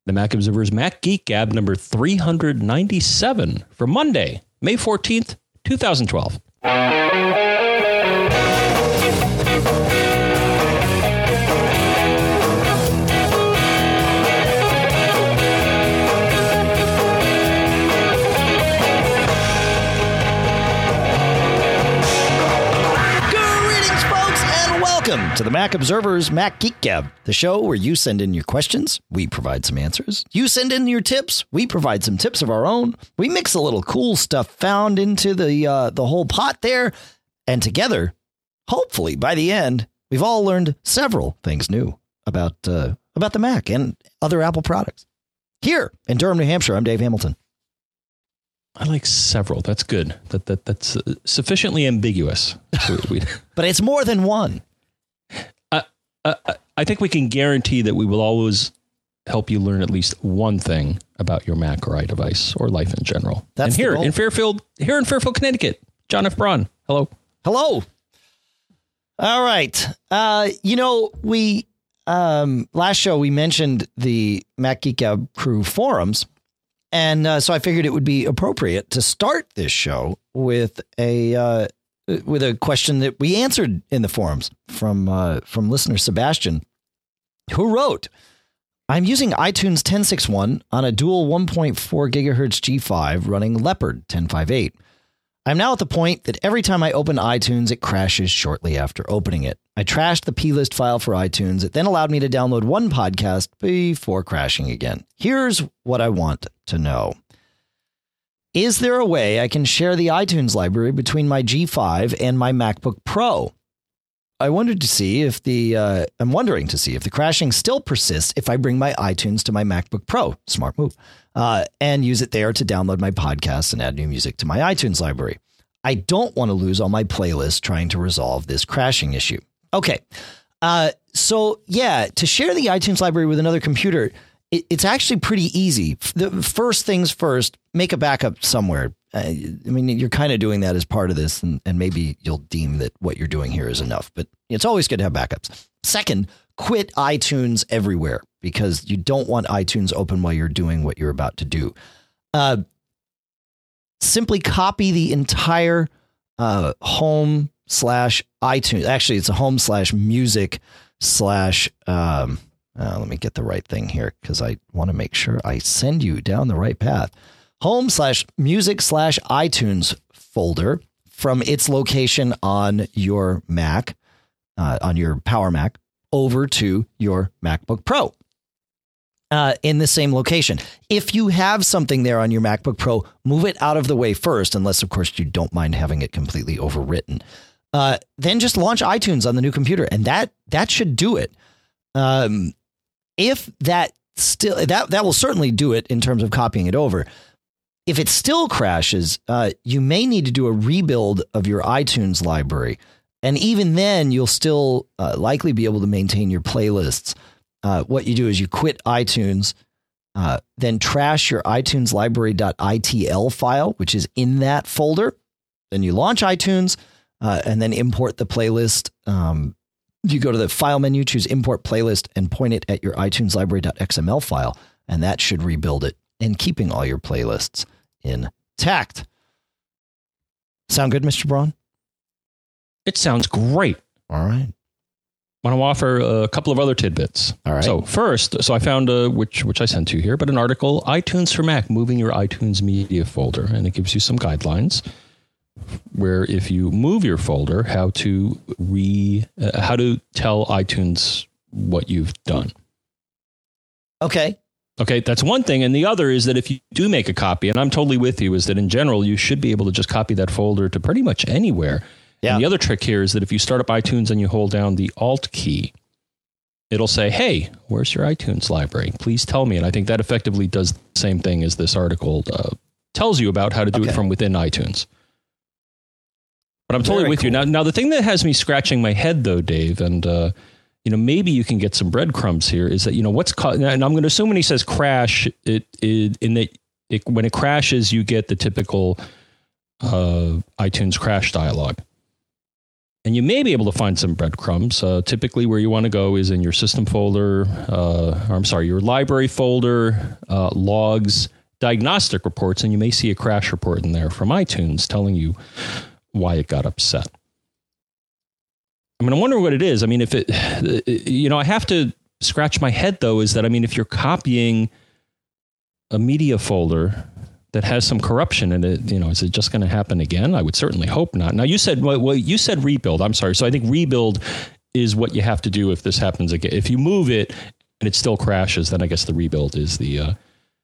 The Mac Observer's Mac Geek Gab number 397 for Monday, May 14th, 2012. Welcome to the Mac Observer's Mac Geek Gab, the show where you send in your questions, we provide some answers. You send in your tips, we provide some tips of our own. We mix a little cool stuff found into the whole pot there, and together, hopefully by the end, we've all learned several things new about the Mac and other Apple products. Here in Durham, New Hampshire, I'm Dave Hamilton. I like several. That's good. That's sufficiently ambiguous. But it's more than one. I think we can guarantee that we will always help you learn at least one thing about your Mac or iDevice or life in general. That's and here in Fairfield, Connecticut, John F. Braun. Hello. Hello. All right. We last show we mentioned the Mac Geek Gab crew forums, and so I figured it would be appropriate to start this show with a question that we answered in the forums from listener Sebastian, who wrote, "I'm using iTunes 10.6.1 on a dual 1.4 gigahertz G5 running Leopard 10.5.8. I'm now at the point that every time I open iTunes, it crashes shortly after opening it. I trashed the plist file for iTunes. It then allowed me to download one podcast before crashing again. Here's what I want to know. Is there a way I can share the iTunes library between my G5 and my MacBook Pro? I'm wondering to see if the crashing still persists if I bring my iTunes to my MacBook Pro, smart move, and use it there to download my podcasts and add new music to my iTunes library. I don't want to lose all my playlists trying to resolve this crashing issue." Okay. To share the iTunes library with another computer, it's actually pretty easy. The first things first, make a backup somewhere. You're kind of doing that as part of this, and maybe you'll deem that what you're doing here is enough, but it's always good to have backups. Second, quit iTunes everywhere, because you don't want iTunes open while you're doing what you're about to do. Simply copy the entire home/iTunes. Actually, it's a home/music/ let me get the right thing here, because I want to make sure I send you down the right path. Home/music/iTunes folder from its location on your Mac, on your Power Mac, over to your MacBook Pro in the same location. If you have something there on your MacBook Pro, move it out of the way first, unless, of course, you don't mind having it completely overwritten. Then just launch iTunes on the new computer, and that should do it. If that will certainly do it in terms of copying it over. If it still crashes, you may need to do a rebuild of your iTunes library. And even then, you'll still likely be able to maintain your playlists. What you do is you quit iTunes, then trash your iTunes library.itl file, which is in that folder. Then you launch iTunes and then import the playlist. You go to the file menu, choose import playlist, and point it at your iTunes library.xml file, and that should rebuild it and keeping all your playlists intact. Sound good, Mr. Braun? It sounds great. All right. I want to offer a couple of other tidbits. All right. So first, I found which I sent to you here, but an article, iTunes for Mac, moving your iTunes media folder, and it gives you some guidelines where if you move your folder, how to tell iTunes what you've done. Okay, that's one thing. And the other is that if you do make a copy, and I'm totally with you, is that in general, you should be able to just copy that folder to pretty much anywhere. Yeah. And the other trick here is that if you start up iTunes and you hold down the Alt key, it'll say, "Hey, where's your iTunes library? Please tell me." And I think that effectively does the same thing as this article tells you about how to do it from within iTunes. But I'm totally with you. Now, the thing that has me scratching my head, though, Dave, and maybe you can get some breadcrumbs here, is that and I'm going to assume when he says crash, when it crashes, you get the typical iTunes crash dialog. And you may be able to find some breadcrumbs. Typically, where you want to go is in your system folder, your library folder, logs, diagnostic reports, and you may see a crash report in there from iTunes telling you why it got upset. I mean, I wonder what it is. I mean, if I have to scratch my head, though, is that, I mean, if you're copying a media folder that has some corruption in it, is it just going to happen again? I would certainly hope not. Now, you said rebuild. I'm sorry. So I think rebuild is what you have to do if this happens again. If you move it and it still crashes, then I guess the rebuild is the...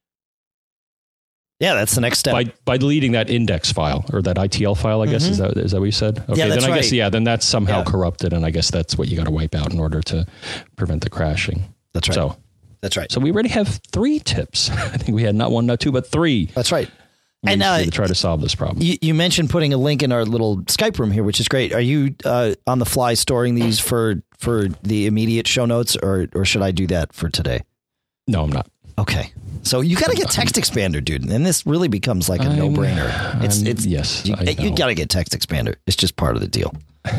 that's the next step. By deleting that index file or that ITL file, I guess, is that what you said? Okay, that's then I right. guess, then that's somehow corrupted, and I guess that's what you got to wipe out in order to prevent the crashing. That's right. That's right. So we already have 3 tips. I think we had not 1, not 2, but 3. That's right. And to try to solve this problem. You mentioned putting a link in our little Skype room here, which is great. Are you on the fly storing these for the immediate show notes, or should I do that for today? No, I'm not. Okay. So you got to get Text Expander, dude. And this really becomes like a no-brainer. Yes. You got to get Text Expander. It's just part of the deal.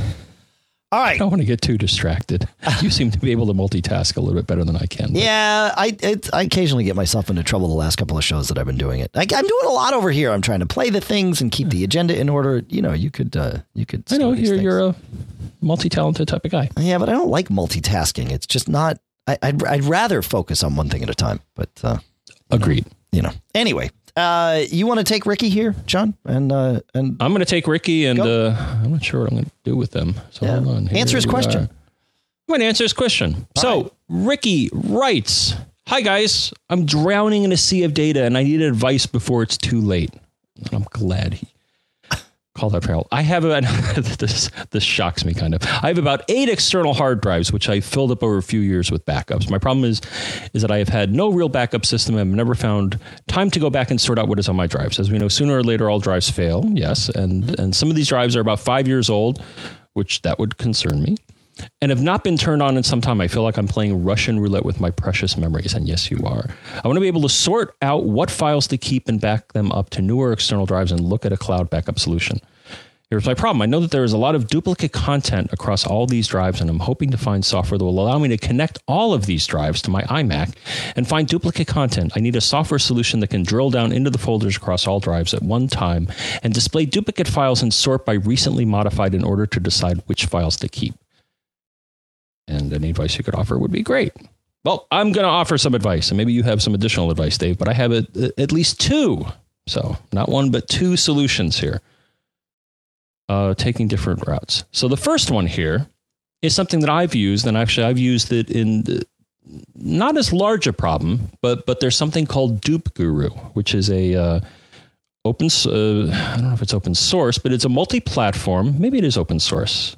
All right. I don't want to get too distracted. You seem to be able to multitask a little bit better than I can. But. Yeah, I occasionally get myself into trouble the last couple of shows that I've been doing it. I'm doing a lot over here. I'm trying to play the things and keep the agenda in order. You could. I know you're a multi-talented type of guy. Yeah, but I don't like multitasking. It's just not. I'd rather focus on one thing at a time. But agreed. Anyway. You want to take Ricky here, John? And I'm going to take Ricky, and I'm not sure what I'm going to do with them. So hold on. Answer his question. I'm going to answer his question. Ricky writes, "Hi guys, I'm drowning in a sea of data, and I need advice before it's too late." And I'm glad he called that for help. I have this shocks me kind of. I have about 8 external hard drives, which I filled up over a few years with backups. My problem is that I have had no real backup system. I've never found time to go back and sort out what is on my drives. As we know, sooner or later, all drives fail. Yes. And some of these drives are about 5 years old, which that would concern me, and have not been turned on in some time. I feel like I'm playing Russian roulette with my precious memories. And yes, you are. I want to be able to sort out what files to keep and back them up to newer external drives and look at a cloud backup solution. Here's my problem. I know that there is a lot of duplicate content across all these drives, and I'm hoping to find software that will allow me to connect all of these drives to my iMac and find duplicate content. I need a software solution that can drill down into the folders across all drives at one time and display duplicate files and sort by recently modified in order to decide which files to keep. And any advice you could offer would be great. Well, I'm going to offer some advice, and maybe you have some additional advice, Dave, but I have at least 2. So not 1, but 2 solutions here. Taking different routes. So the first one here is something that I've used, and actually I've used it in not as large a problem, but there's something called Dupe Guru, which is a I don't know if it's open source, but it's a multi-platform, maybe it is open source,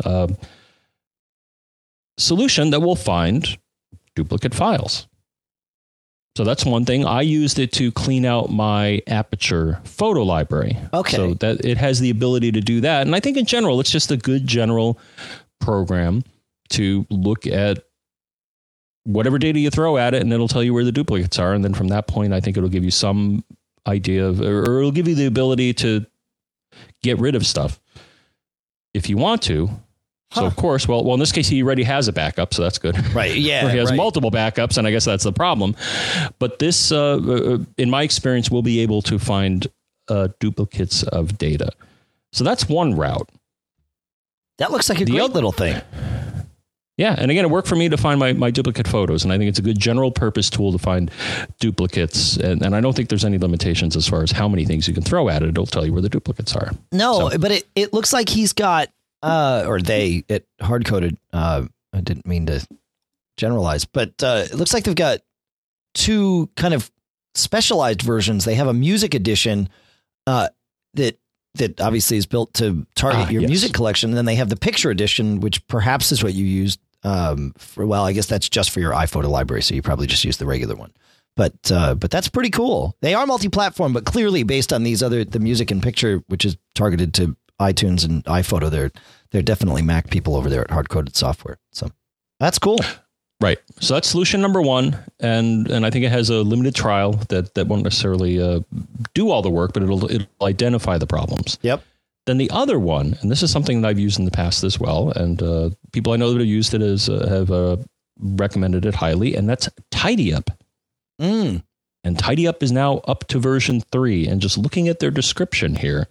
solution that will find duplicate files. So that's one thing. I used it to clean out my Aperture photo library. Okay. So that it has the ability to do that. And I think in general, it's just a good general program to look at whatever data you throw at it, and it'll tell you where the duplicates are. And then from that point, I think it'll give you some idea of, or it'll give you the ability to get rid of stuff if you want to. So, of course, well, in this case, he already has a backup, so that's good. Right, yeah. Or he has multiple backups, and I guess that's the problem. But this, in my experience, will be able to find duplicates of data. So that's one route. That looks like a great little thing. Yeah, and again, it worked for me to find my duplicate photos, and I think it's a good general-purpose tool to find duplicates, and I don't think there's any limitations as far as how many things you can throw at it. It'll tell you where the duplicates are. No, but it looks like he's got... or they at Hardcoded. I didn't mean to generalize, but it looks like they've got 2 kind of specialized versions. They have a music edition that obviously is built to target your music collection. And then they have the picture edition, which perhaps is what you used I guess that's just for your iPhoto library. So you probably just use the regular one. But that's pretty cool. They are multi-platform, but clearly based on the music and picture, which is targeted to iTunes and iPhoto, they're definitely Mac people over there at Hardcoded Software. So that's cool. Right. So that's solution number 1. And I think it has a limited trial that won't necessarily do all the work, but it'll identify the problems. Yep. Then the other one, and this is something that I've used in the past as well, and people I know that have used it have recommended it highly, and that's TidyUp. And TidyUp is now up to version 3. And just looking at their description here,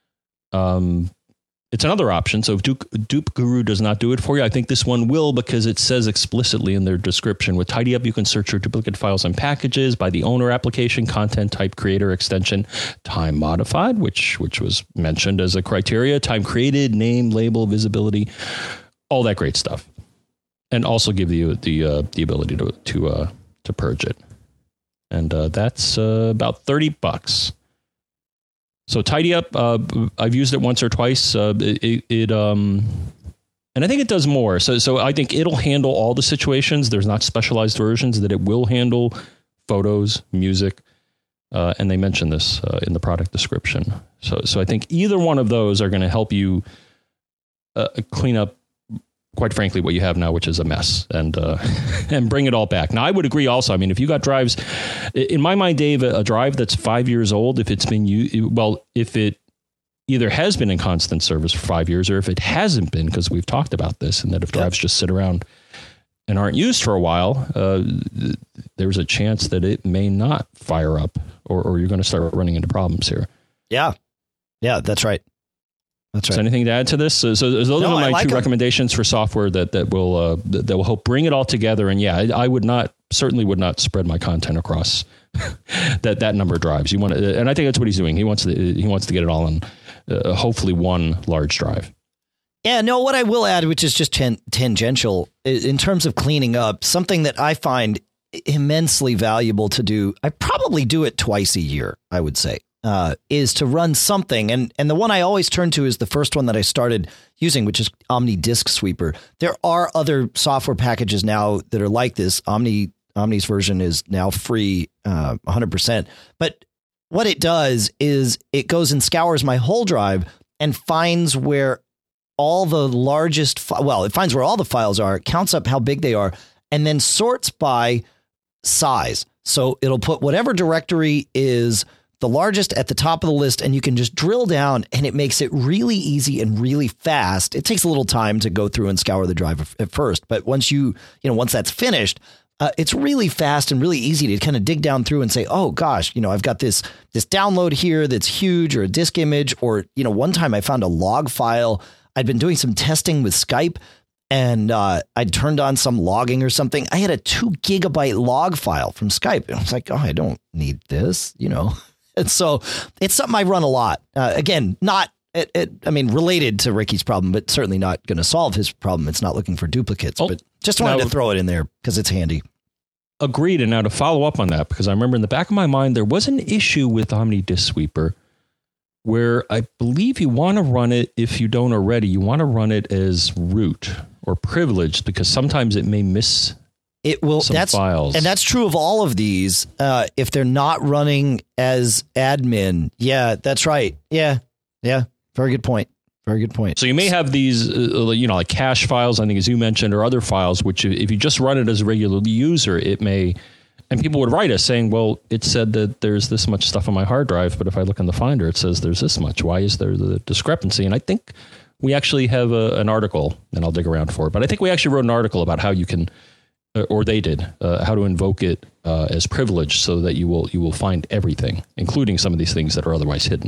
it's another option. So if Dupe Guru does not do it for you, I think this one will, because it says explicitly in their description, with TidyUp, you can search your duplicate files and packages by the owner, application, content type, creator, extension, time modified, which was mentioned as a criteria, time created, name, label, visibility, all that great stuff. And also give you the ability to purge it. And that's about $30. So TidyUp, I've used it once or twice. And I think it does more. So I think it'll handle all the situations. There's not specialized versions that it will handle photos, music, and they mention this in the product description. So I think either one of those are going to help you clean up, quite frankly, what you have now, which is a mess, and bring it all back. Now, I would agree also. I mean, if you got drives, in my mind, Dave, a drive that's 5 years old, if it's been if it either has been in constant service for 5 years, or if it hasn't been, because we've talked about this, and that if drives just sit around and aren't used for a while, there's a chance that it may not fire up, or you're going to start running into problems here. Yeah, that's right. That's right. So anything to add to this? So those are my two recommendations for software that will help bring it all together. And yeah, I certainly would not spread my content across that number of drives. You want to, and I think that's what he's doing. He wants to get it all in hopefully one large drive. Yeah, no, what I will add, which is just tangential in terms of cleaning up, something that I find immensely valuable to do. I probably do it twice a year, I would say. Is to run something. And the one I always turn to is the first one that I started using, which is Omni Disk Sweeper. There are other software packages now that are like this. Omni's version is now free 100%. But what it does is it goes and scours my whole drive and finds where all the largest, it finds where all the files are, counts up how big they are, and then sorts by size. So it'll put whatever directory is the largest at the top of the list, and you can just drill down, and it makes it really easy and really fast. It takes a little time to go through and scour the drive at first, but once once that's finished, it's really fast and really easy to kind of dig down through and say, oh gosh, I've got this download here that's huge, or a disk image, or, one time I found a log file. I'd been doing some testing with Skype, and I'd turned on some logging or something. I had a 2 gigabyte log file from Skype, and I was like, oh, I don't need this, And so it's something I run a lot. Again, not, related to Ricky's problem, but certainly not going to solve his problem. It's not looking for duplicates, but just wanted to throw it in there because it's handy. Agreed. And now to follow up on that, because I remember in the back of my mind, there was an issue with Omni Disk Sweeper where I believe you want to run it, if you don't already, you want to run it as root or privileged, because sometimes it may miss it will. That's files. And that's true of all of these. If they're not running as admin. Yeah, that's right. Yeah. Very good point. So you may have these, like cache files, I think, as you mentioned, or other files, which if you just run it as a regular user, it may, and people would write us saying, well, it said that there's this much stuff on my hard drive, but if I look in the Finder, it says there's this much. Why is there the discrepancy? And I think we actually have an article, and I'll dig around for it, but I think we actually wrote an article about how you can, or they did, how to invoke it as privileged so that you will find everything, including some of these things that are otherwise hidden.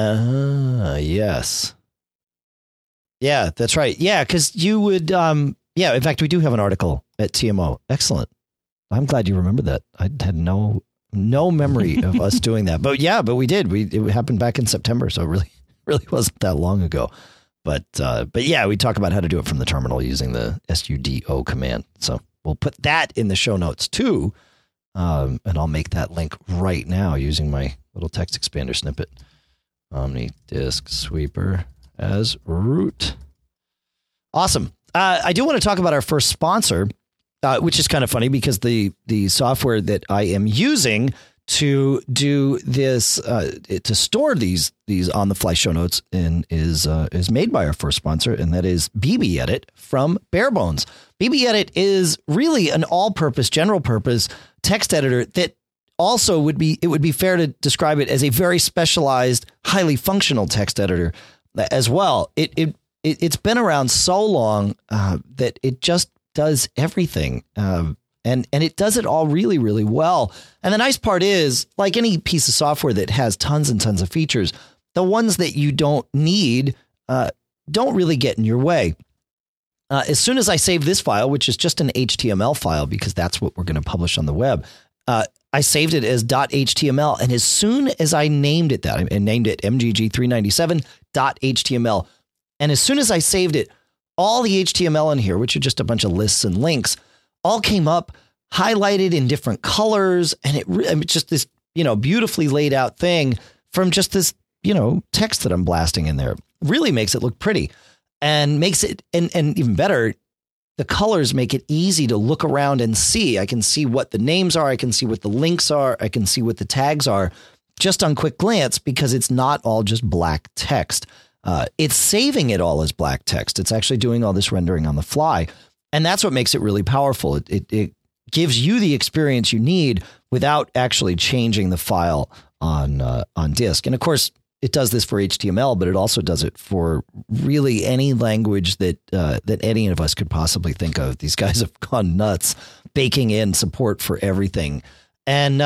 Yes. Yeah, that's right. Yeah, because you would, in fact, we do have an article at TMO. Excellent. I'm glad you remember that. I had no memory of us doing that. But we did. It happened back in September, so it really wasn't that long ago. But yeah, we talk about how to do it from the terminal using the sudo command. So we'll put that in the show notes too. And I'll make that link right now using my little text expander snippet. Omni Disk Sweeper as root. Awesome. I do want to talk about our first sponsor, which is kind of funny because the software that I am using to do this, to store these on the fly show notes is made by our first sponsor, and that is BBEdit from Barebones. BBEdit is really an all-purpose, general-purpose text editor that also would be fair to describe it as a very specialized, highly functional text editor. as well. It's been around so long that it just does everything. And it does it all really, really well. And the nice part is, like any piece of software that has tons and tons of features, the ones that you don't need don't really get in your way. As soon as I save this file, which is just an HTML file, because that's what we're going to publish on the web, I saved it as .html. And as soon as I named it that, and named it MGG397.html, and as soon as I saved it, all the HTML in here, which are just a bunch of lists and links, all came up highlighted in different colors. And it's just this, beautifully laid out thing from just this, text that I'm blasting in there. Really makes it look pretty and makes it, and even better, the colors make it easy to look around and see. I can see what the names are. I can see what the links are. I can see what the tags are just on quick glance, because it's not all just black text. It's saving it all as black text. It's actually doing all this rendering on the fly. And that's what makes it really powerful. It gives you the experience you need without actually changing the file on disk. And of course, it does this for HTML, but it also does it for really any language that any of us could possibly think of. These guys have gone nuts, baking in support for everything, and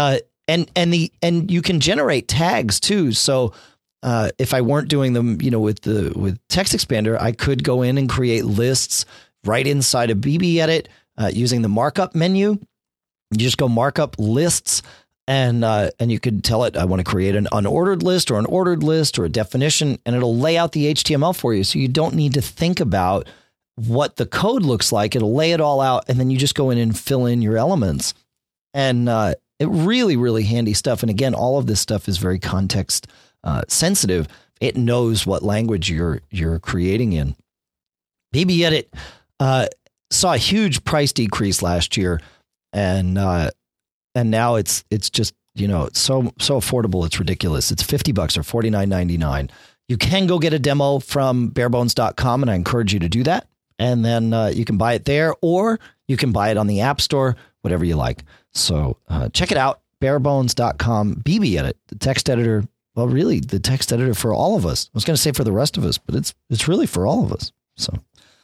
you can generate tags too. So if I weren't doing them, with Text Expander, I could go in and create lists right inside of BBEdit using the markup menu. You just go markup lists. And you could tell it, I want to create an unordered list or an ordered list or a definition, and it'll lay out the HTML for you. So you don't need to think about what the code looks like. It'll lay it all out, and then you just go in and fill in your elements. And it really, really handy stuff. And again, all of this stuff is very context sensitive. It knows what language you're creating in. BBEdit saw a huge price decrease last year, and now it's just, so affordable. It's ridiculous. It's $50 or $49.99. You can go get a demo from barebones.com, and I encourage you to do that. And then you can buy it there, or you can buy it on the App Store, whatever you like. So check it out, barebones.com, BBEdit, the text editor. Well, really, the text editor for all of us. I was going to say for the rest of us, but it's really for all of us. So,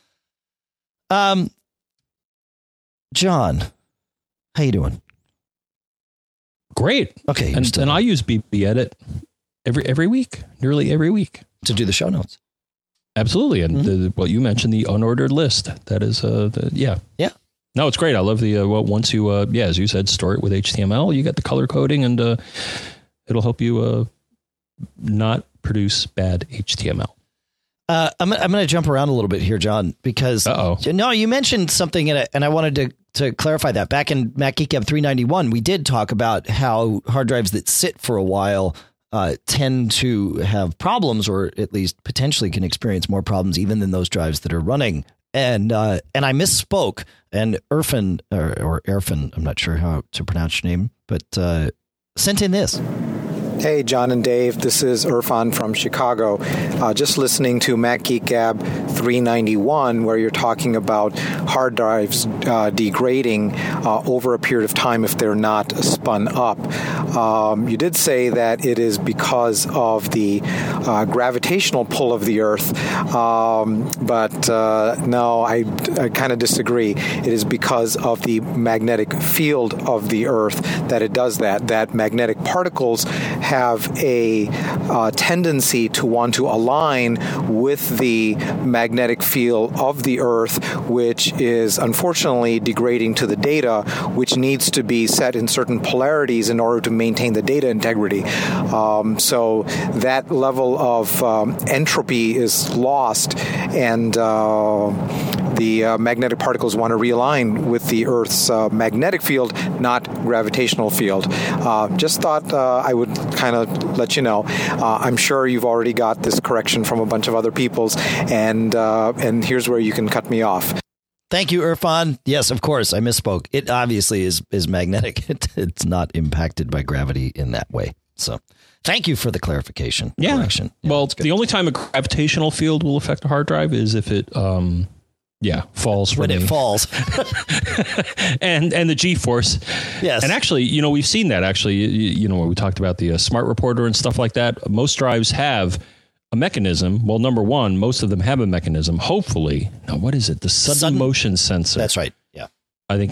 John, how you doing? Great. Okay. And I use BBEdit every week, nearly every week, to do the show notes. Absolutely. And what you mentioned, the unordered list, that is, yeah. No, it's great. I love the, once you, as you said, store it with HTML, you get the color coding, and it'll help you not produce bad HTML. I'm going to jump around a little bit here, John, because you mentioned something, and I wanted to clarify that. Back in Mac Geek Gab 391, we did talk about how hard drives that sit for a while tend to have problems, or at least potentially can experience more problems even than those drives that are running. And I misspoke, and Irfan, or Irfan, I'm not sure how to pronounce your name, but sent in this. Hey, John and Dave, this is Irfan from Chicago. Just listening to Mac Geek Gab 391, where you're talking about hard drives degrading over a period of time if they're not spun up. You did say that it is because of the gravitational pull of the Earth, but no, I kind of disagree. It is because of the magnetic field of the Earth that it does that. That magnetic particles have a tendency to want to align with the magnetic field of the Earth, which is unfortunately degrading to the data, which needs to be set in certain polarities in order to maintain the data integrity. So that level of entropy is lost, and the magnetic particles want to realign with the Earth's magnetic field, not gravitational field. Just thought I would kind of let you know. I'm sure you've already got this correction from a bunch of other people's, and here's where you can cut me off. Thank you, Irfan. Yes, of course, I misspoke. It obviously is magnetic. It's not impacted by gravity in that way. So thank you for the clarification. Yeah. Correction. Well, the only time a gravitational field will affect a hard drive is if it falls when it falls. and the G-force. Yes. And actually, we've seen that actually, when we talked about the Smart Reporter and stuff like that, most drives have a mechanism. Well, number one, most of them have a mechanism. Hopefully, now what is it? The sudden motion sensor. That's right. Yeah, I think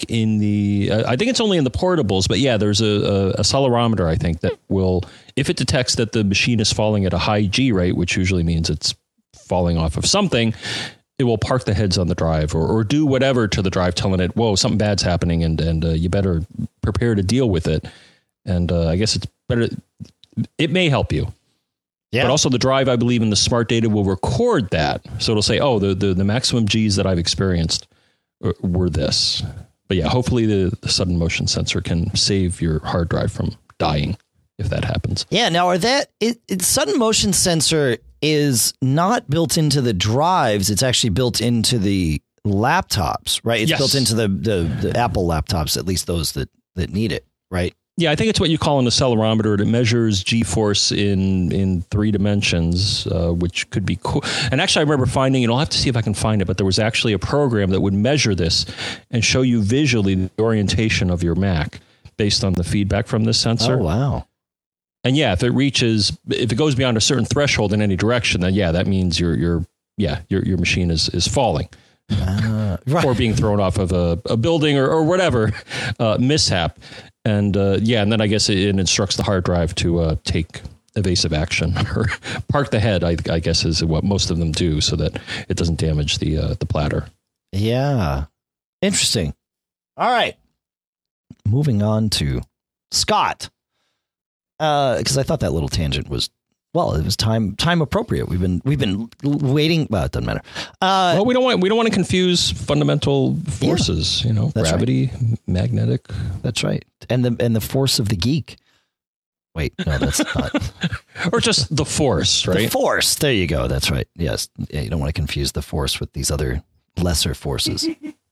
I think it's only in the portables, but yeah, there's a accelerometer. I think that will, if it detects that the machine is falling at a high G rate, which usually means it's falling off of something, it will park the heads on the drive or do whatever to the drive, telling it, whoa, something bad's happening, and you better prepare to deal with it. And I guess it's better. It may help you. Yeah. But also the drive, I believe, in the smart data will record that. So it'll say, oh, the maximum Gs that I've experienced were this. But yeah, hopefully the sudden motion sensor can save your hard drive from dying if that happens. Yeah. Now, sudden motion sensor is not built into the drives. It's actually built into the laptops, right? It's built into the Apple laptops, at least those that need it, right? Yeah, I think it's what you call an accelerometer. It measures G-force in 3 dimensions, which could be cool. And actually, I remember finding, and I'll have to see if I can find it, but there was actually a program that would measure this and show you visually the orientation of your Mac based on the feedback from this sensor. Oh, wow. And yeah, if it goes beyond a certain threshold in any direction, then yeah, that means your machine is falling. Right. Or being thrown off of a building or whatever mishap. And and then I guess it instructs the hard drive to take evasive action or park the head, I guess is what most of them do, so that it doesn't damage the platter. Yeah. Interesting. All right. Moving on to Scott. Because I thought that little tangent was, well, it was time appropriate. We've been waiting. Well, it doesn't matter. Well, we don't want to confuse fundamental forces. Yeah, gravity, right. Magnetic. That's right, and the force of the geek. Wait, no, that's not. Or just the force, right? The force. There you go. That's right. Yes, yeah, you don't want to confuse the force with these other lesser forces.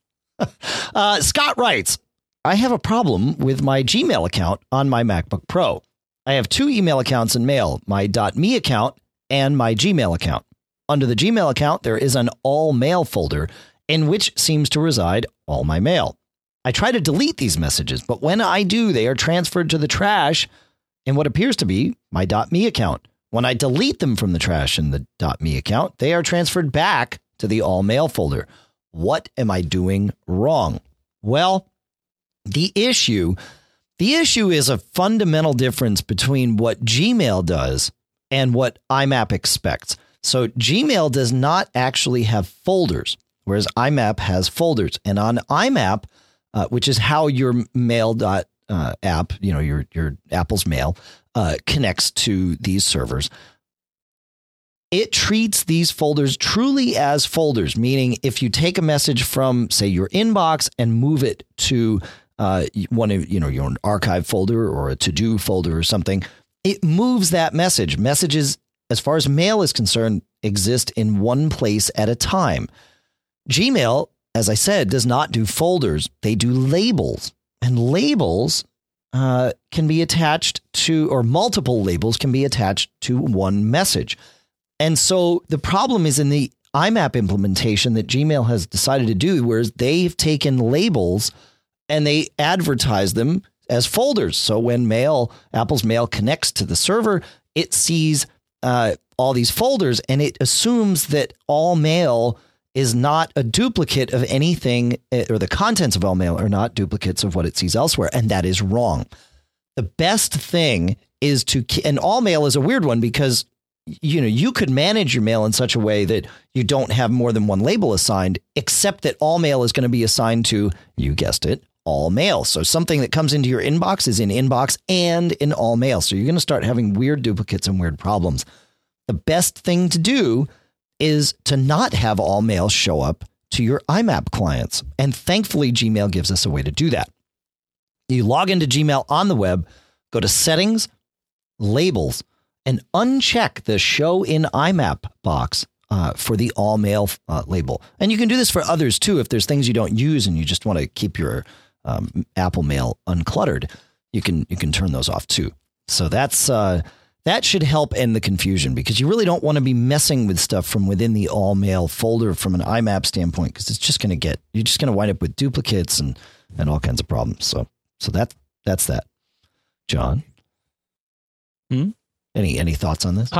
Scott writes, I have a problem with my Gmail account on my MacBook Pro. I have 2 email accounts in Mail, my .me account and my Gmail account. Under the Gmail account, there is an all mail folder in which seems to reside all my mail. I try to delete these messages, but when I do, they are transferred to the trash in what appears to be my .me account. When I delete them from the trash in the .me account, they are transferred back to the all mail folder. What am I doing wrong? Well, the issue is a fundamental difference between what Gmail does and what IMAP expects. So Gmail does not actually have folders, whereas IMAP has folders. And on IMAP, which is how your mail app, your Apple's Mail, connects to these servers, it treats these folders truly as folders, meaning if you take a message from, say, your inbox and move it to one of your archive folder or a to-do folder or something, it moves that message. Messages, as far as mail is concerned, exist in one place at a time. Gmail, as I said, does not do folders. They do labels, and labels can be attached to, or multiple labels can be attached to one message. And so the problem is in the IMAP implementation that Gmail has decided to do, whereas they've taken labels and they advertise them as folders. So when Apple's Mail connects to the server, it sees all these folders and it assumes that all mail is not a duplicate of anything, or the contents of all mail are not duplicates of what it sees elsewhere. And that is wrong. The best thing is and all mail is a weird one because, you could manage your mail in such a way that you don't have more than one label assigned, except that all mail is going to be assigned to, you guessed it, all mail. So something that comes into your inbox is in inbox and in all mail. So you're going to start having weird duplicates and weird problems. The best thing to do is to not have all mail show up to your IMAP clients. And thankfully, Gmail gives us a way to do that. You log into Gmail on the web, go to Settings, Labels, and uncheck the Show in IMAP box for the all mail label. And you can do this for others too. If there's things you don't use and you just want to keep your Apple Mail uncluttered, you can turn those off too. So that should help end the confusion, because you really don't want to be messing with stuff from within the all mail folder from an IMAP standpoint, because it's just going to you're just going to wind up with duplicates and all kinds of problems. So that's that. John, any thoughts on this? Hi.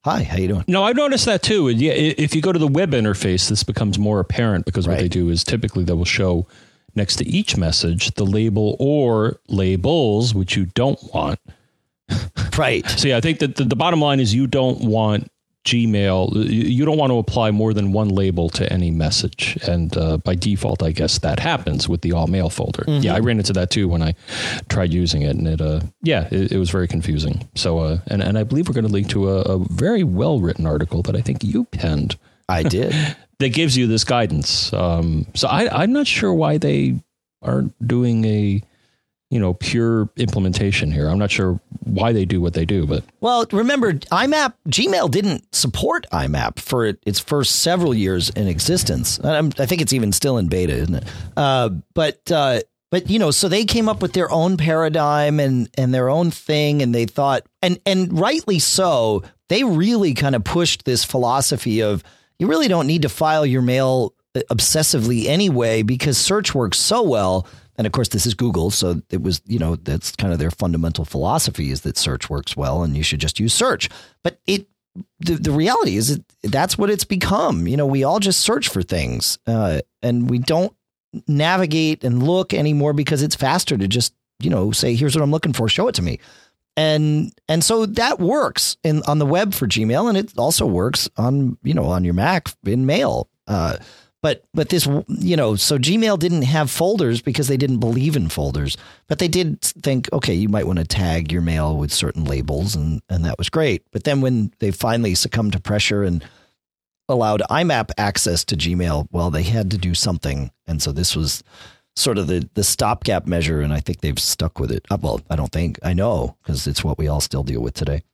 Hi, how you doing? No, I've noticed that too. And yeah, if you go to the web interface, this becomes more apparent because what they do is typically they will show next to each message the label or labels, which you don't want. Right. So yeah, I think that the bottom line is you don't want Gmail. You don't want to apply more than one label to any message. And by default, I guess that happens with the all mail folder. Mm-hmm. Yeah, I ran into that too when I tried using it. And it was very confusing. So and I believe we're going to link to a very well written article that I think you penned. I did. That gives you this guidance. So I'm not sure why they aren't doing a pure implementation here. I'm not sure why they do what they do, but well, remember Gmail didn't support IMAP for its first several years in existence. I think it's even still in beta, isn't it? But so they came up with their own paradigm and their own thing, and they thought, and rightly so, they really kind of pushed this philosophy of you really don't need to file your mail obsessively anyway because search works so well. And of course, this is Google. So it was, that's kind of their fundamental philosophy is that search works well and you should just use search. But the reality is that's what it's become. We all just search for things and we don't navigate and look anymore because it's faster to just, say, here's what I'm looking for. Show it to me. And so that works on the web for Gmail. And it also works on your Mac in Mail. But this, so Gmail didn't have folders because they didn't believe in folders, but they did think, okay, you might want to tag your mail with certain labels. And that was great. But then when they finally succumbed to pressure and allowed IMAP access to Gmail, well, they had to do something. And so this was sort of the stopgap measure. And I think they've stuck with it. Well, I know, because it's what we all still deal with today.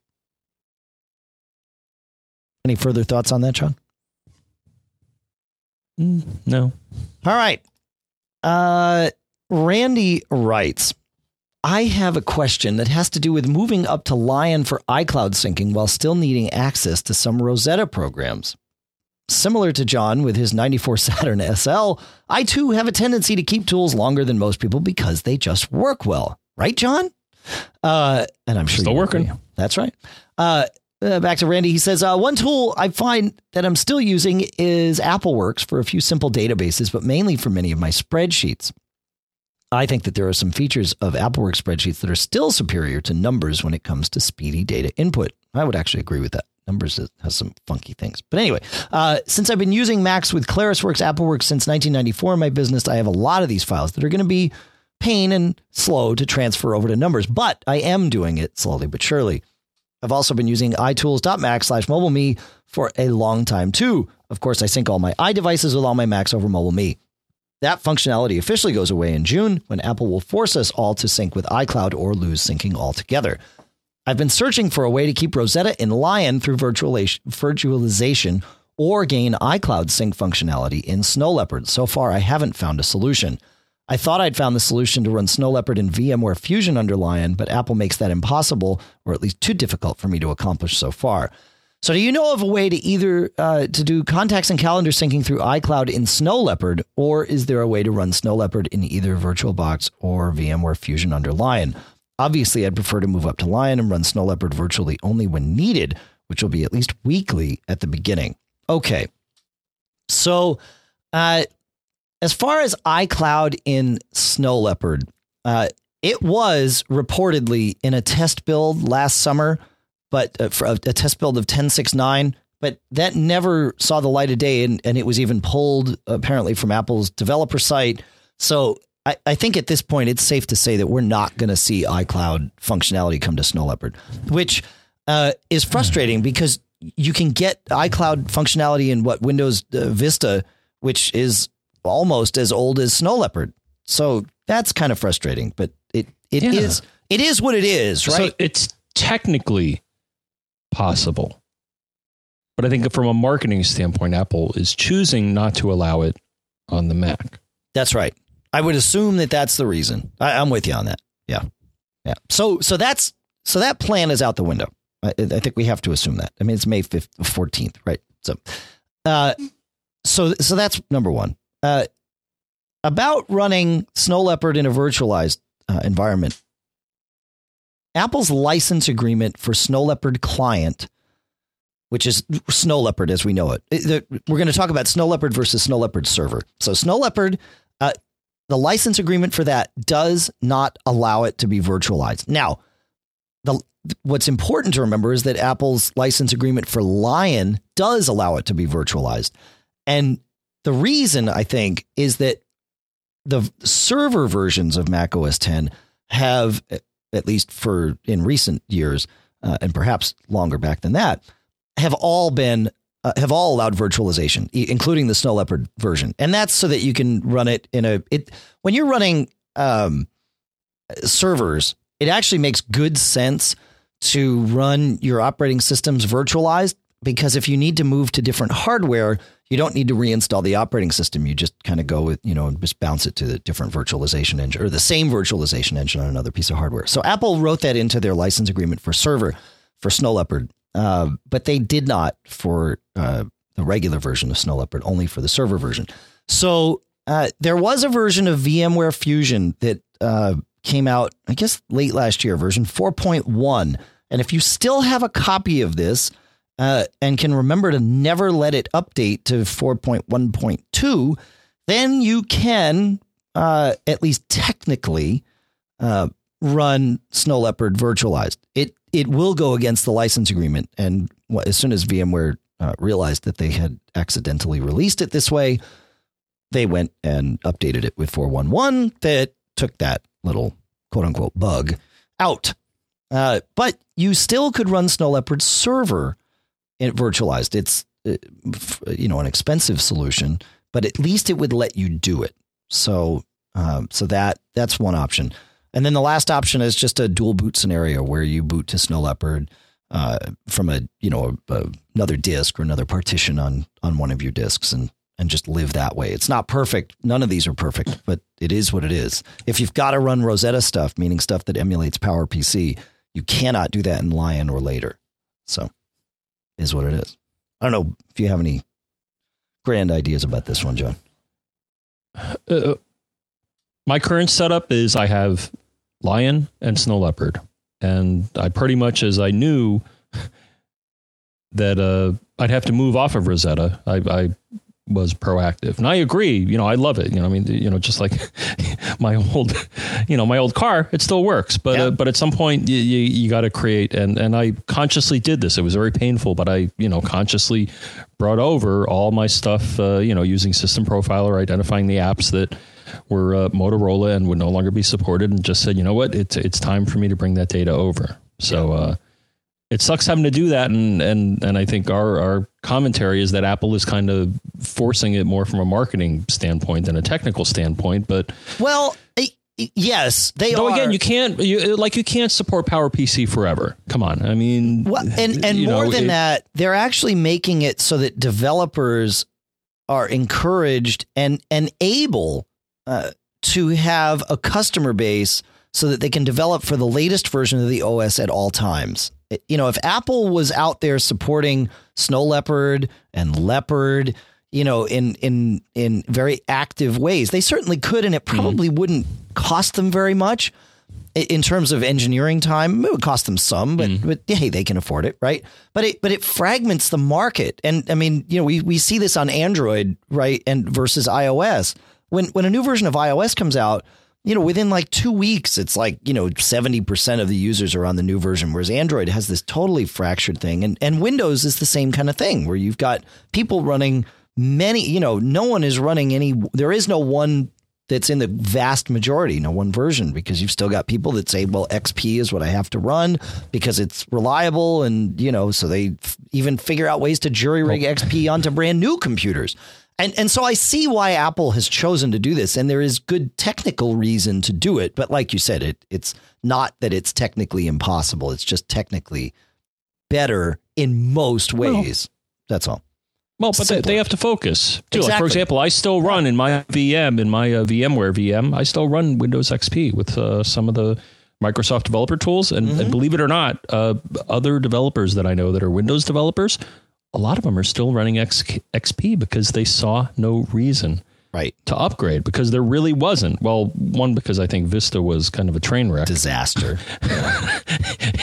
Any further thoughts on that, John? No. All right. Randy writes, I have a question that has to do with moving up to Lion for iCloud syncing while still needing access to some Rosetta programs. Similar to John with his 94 Saturn SL, I too have a tendency to keep tools longer than most people because they just work well. Right, John? And I'm sure still working. That's right. Back to Randy. He says, one tool I find that I'm still using is AppleWorks for a few simple databases, but mainly for many of my spreadsheets. I think that there are some features of AppleWorks spreadsheets that are still superior to Numbers when it comes to speedy data input. I would actually agree with that. Numbers has some funky things. But anyway, since I've been using Macs with ClarisWorks, AppleWorks since 1994 in my business, I have a lot of these files that are going to be pain and slow to transfer over to Numbers, but I am doing it slowly but surely. I've also been using iTools.Mac/MobileMe for a long time, too. Of course, I sync all my iDevices with all my Macs over MobileMe. That functionality officially goes away in June when Apple will force us all to sync with iCloud or lose syncing altogether. I've been searching for a way to keep Rosetta in Lion through virtualization or gain iCloud sync functionality in Snow Leopard. So far, I haven't found a solution. I thought I'd found the solution to run Snow Leopard in VMware Fusion under Lion, but Apple makes that impossible, or at least too difficult for me to accomplish so far. So do you know of a way to either to do contacts and calendar syncing through iCloud in Snow Leopard, or is there a way to run Snow Leopard in either VirtualBox or VMware Fusion under Lion? Obviously, I'd prefer to move up to Lion and run Snow Leopard virtually only when needed, which will be at least weekly at the beginning. Okay, so as far as iCloud in Snow Leopard, it was reportedly in a test build last summer, but for a test build of 10.6.9, but that never saw the light of day, and it was even pulled apparently from Apple's developer site. So I think at this point, it's safe to say that we're not going to see iCloud functionality come to Snow Leopard, which is frustrating because you can get iCloud functionality in Windows Vista, which is almost as old as Snow Leopard. So that's kind of frustrating, but it is what it is, right? So it's technically possible, but I think from a marketing standpoint, Apple is choosing not to allow it on the Mac. That's right. I would assume that that's the reason. I'm with you on that. Yeah. So that plan is out the window. I think we have to assume that. I mean, it's May 5th, 14th, right? So that's number one. About running Snow Leopard in a virtualized environment. Apple's license agreement for Snow Leopard client which is Snow Leopard as we know it. We're going to talk about Snow Leopard versus Snow Leopard Server. So Snow Leopard, the license agreement for that does not allow it to be virtualized. Now, what's important to remember is that Apple's license agreement for Lion does allow it to be virtualized. And the reason, I think, is that the server versions of Mac OS X have, at least in recent years, and perhaps longer back than that, have all allowed virtualization, including the Snow Leopard version. And that's so that you can run it when you're running servers, it actually makes good sense to run your operating systems virtualized, because if you need to move to different hardware, you don't need to reinstall the operating system. You just kind of go with, just bounce it to the different virtualization engine or the same virtualization engine on another piece of hardware. So Apple wrote that into their license agreement for server for Snow Leopard, but they did not for the regular version of Snow Leopard, only for the server version. So there was a version of VMware Fusion that came out, I guess, late last year, version 4.1. And if you still have a copy of this and can remember to never let it update to 4.1.2, then you can, at least technically, run Snow Leopard virtualized. It will go against the license agreement. And as soon as VMware realized that they had accidentally released it this way, they went and updated it with 4.1 that took that little quote unquote bug out. But you still could run Snow Leopard server in virtualized. It's, an expensive solution, but at least it would let you do it. So that's one option. And then the last option is just a dual boot scenario where you boot to Snow Leopard from another disk or another partition on one of your disks and just live that way. It's not perfect. None of these are perfect, but it is what it is. If you've got to run Rosetta stuff, meaning stuff that emulates PowerPC, you cannot do that in Lion or later. So it is what it is. I don't know if you have any grand ideas about this one, John. My current setup is I have Lion and Snow Leopard, and I pretty much, as I knew that I'd have to move off of Rosetta, I was proactive. And I agree, I love it. Just like my old car, it still works. But but at some point you got to create, and I consciously did this. It was very painful, but I consciously brought over all my stuff, using System Profiler, identifying the apps that were Motorola and would no longer be supported, and just said, you know what, it's time for me to bring that data over. So it sucks having to do that, and I think our commentary is that Apple is kind of forcing it more from a marketing standpoint than a technical standpoint. But yes, they though are. Again, you can't support PowerPC forever. Come on, I mean, and more than that, they're actually making it so that developers are encouraged and able to have a customer base so that they can develop for the latest version of the OS at all times. If Apple was out there supporting Snow Leopard and Leopard, in very active ways, they certainly could, and it probably wouldn't cost them very much in terms of engineering time. It would cost them some, but hey, they can afford it, right? But it fragments the market, and I mean, we see this on Android, right, and versus iOS. When a new version of iOS comes out, within like 2 weeks, it's like, 70% of the users are on the new version, whereas Android has this totally fractured thing. And Windows is the same kind of thing where you've got people running many, no one is running there is no one that's in the vast majority, no one version, because you've still got people that say, well, XP is what I have to run because it's reliable. And, so they even figure out ways to jury rig XP onto brand new computers. And so I see why Apple has chosen to do this, and there is good technical reason to do it. But like you said, it's not that it's technically impossible. It's just technically better in most ways. That's all. Well, but they have to focus too. Exactly. Like, for example, I still run in my VM, in my VMware VM, I still run Windows XP with some of the Microsoft developer tools. And believe it or not, other developers that I know that are Windows developers, a lot of them are still running XP because they saw no reason to upgrade, because there really wasn't. Well, one, because I think Vista was kind of a train wreck. Disaster.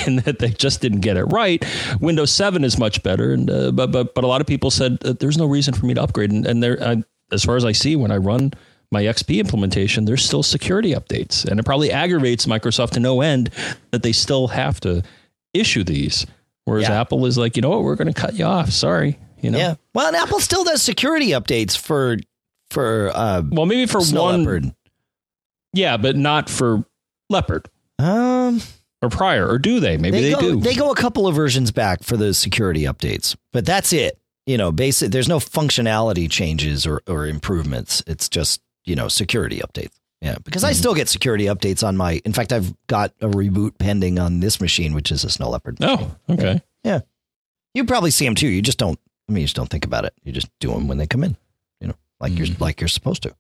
and that they just didn't get it right. Windows 7 is much better, and but a lot of people said there's no reason for me to upgrade. And there, as far as I see, when I run my XP implementation, there's still security updates, and it probably aggravates Microsoft to no end that they still have to issue these. Whereas Apple is like, you know what, we're going to cut you off. Sorry, you know. Yeah. Well, and Apple still does security updates for well, maybe for Snow one Leopard. Yeah, but not for Leopard. Or Prior, or do they? Maybe they do. They go a couple of versions back for those security updates, but that's it. You know, basic. There's no functionality changes or improvements. It's just, you know, security updates. Yeah, because I still get security updates on my. In fact, I've got a reboot pending on this machine, which is a Snow Leopard. Oh, okay. Yeah, you probably see them too. You just don't. I mean, you just don't think about it. You just do them when they come in. You know, like you're supposed to.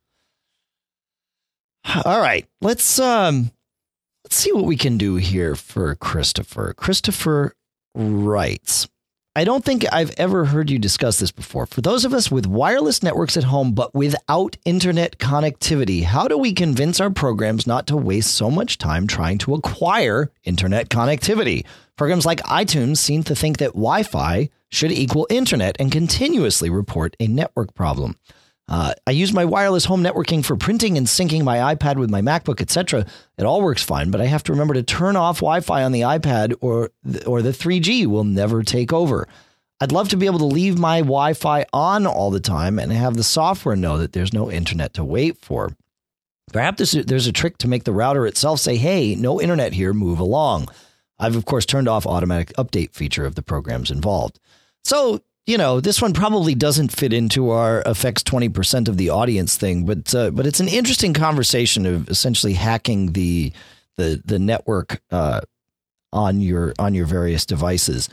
All right, let's see what we can do here for Christopher. Christopher writes, I don't think I've ever heard you discuss this before. For those of us with wireless networks at home, but without internet connectivity, how do we convince our programs not to waste so much time trying to acquire internet connectivity? Programs like iTunes seem to think that Wi-Fi should equal internet and continuously report a network problem. I use my wireless home networking for printing and syncing my iPad with my MacBook, etc. It all works fine, but I have to remember to turn off Wi-Fi on the iPad or the 3G will never take over. I'd love to be able to leave my Wi-Fi on all the time and have the software know that there's no internet to wait for. Perhaps there's a trick to make the router itself say, hey, no internet here, move along. I've, of course, turned off automatic update feature of the programs involved. So, you know, this one probably doesn't fit into our affects 20% of the audience thing, but it's an interesting conversation of essentially hacking the network on your various devices.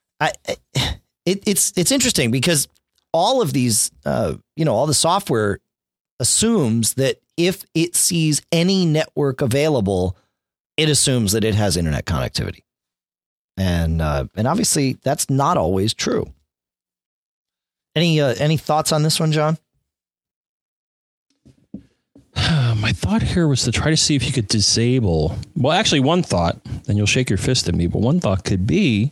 It's interesting because all of these, all the software assumes that if it sees any network available, it assumes that it has internet connectivity, and obviously that's not always true. Any thoughts on this one, John? My thought here was to try to see if you could disable. Well, actually, one thought, and you'll shake your fist at me, but one thought could be,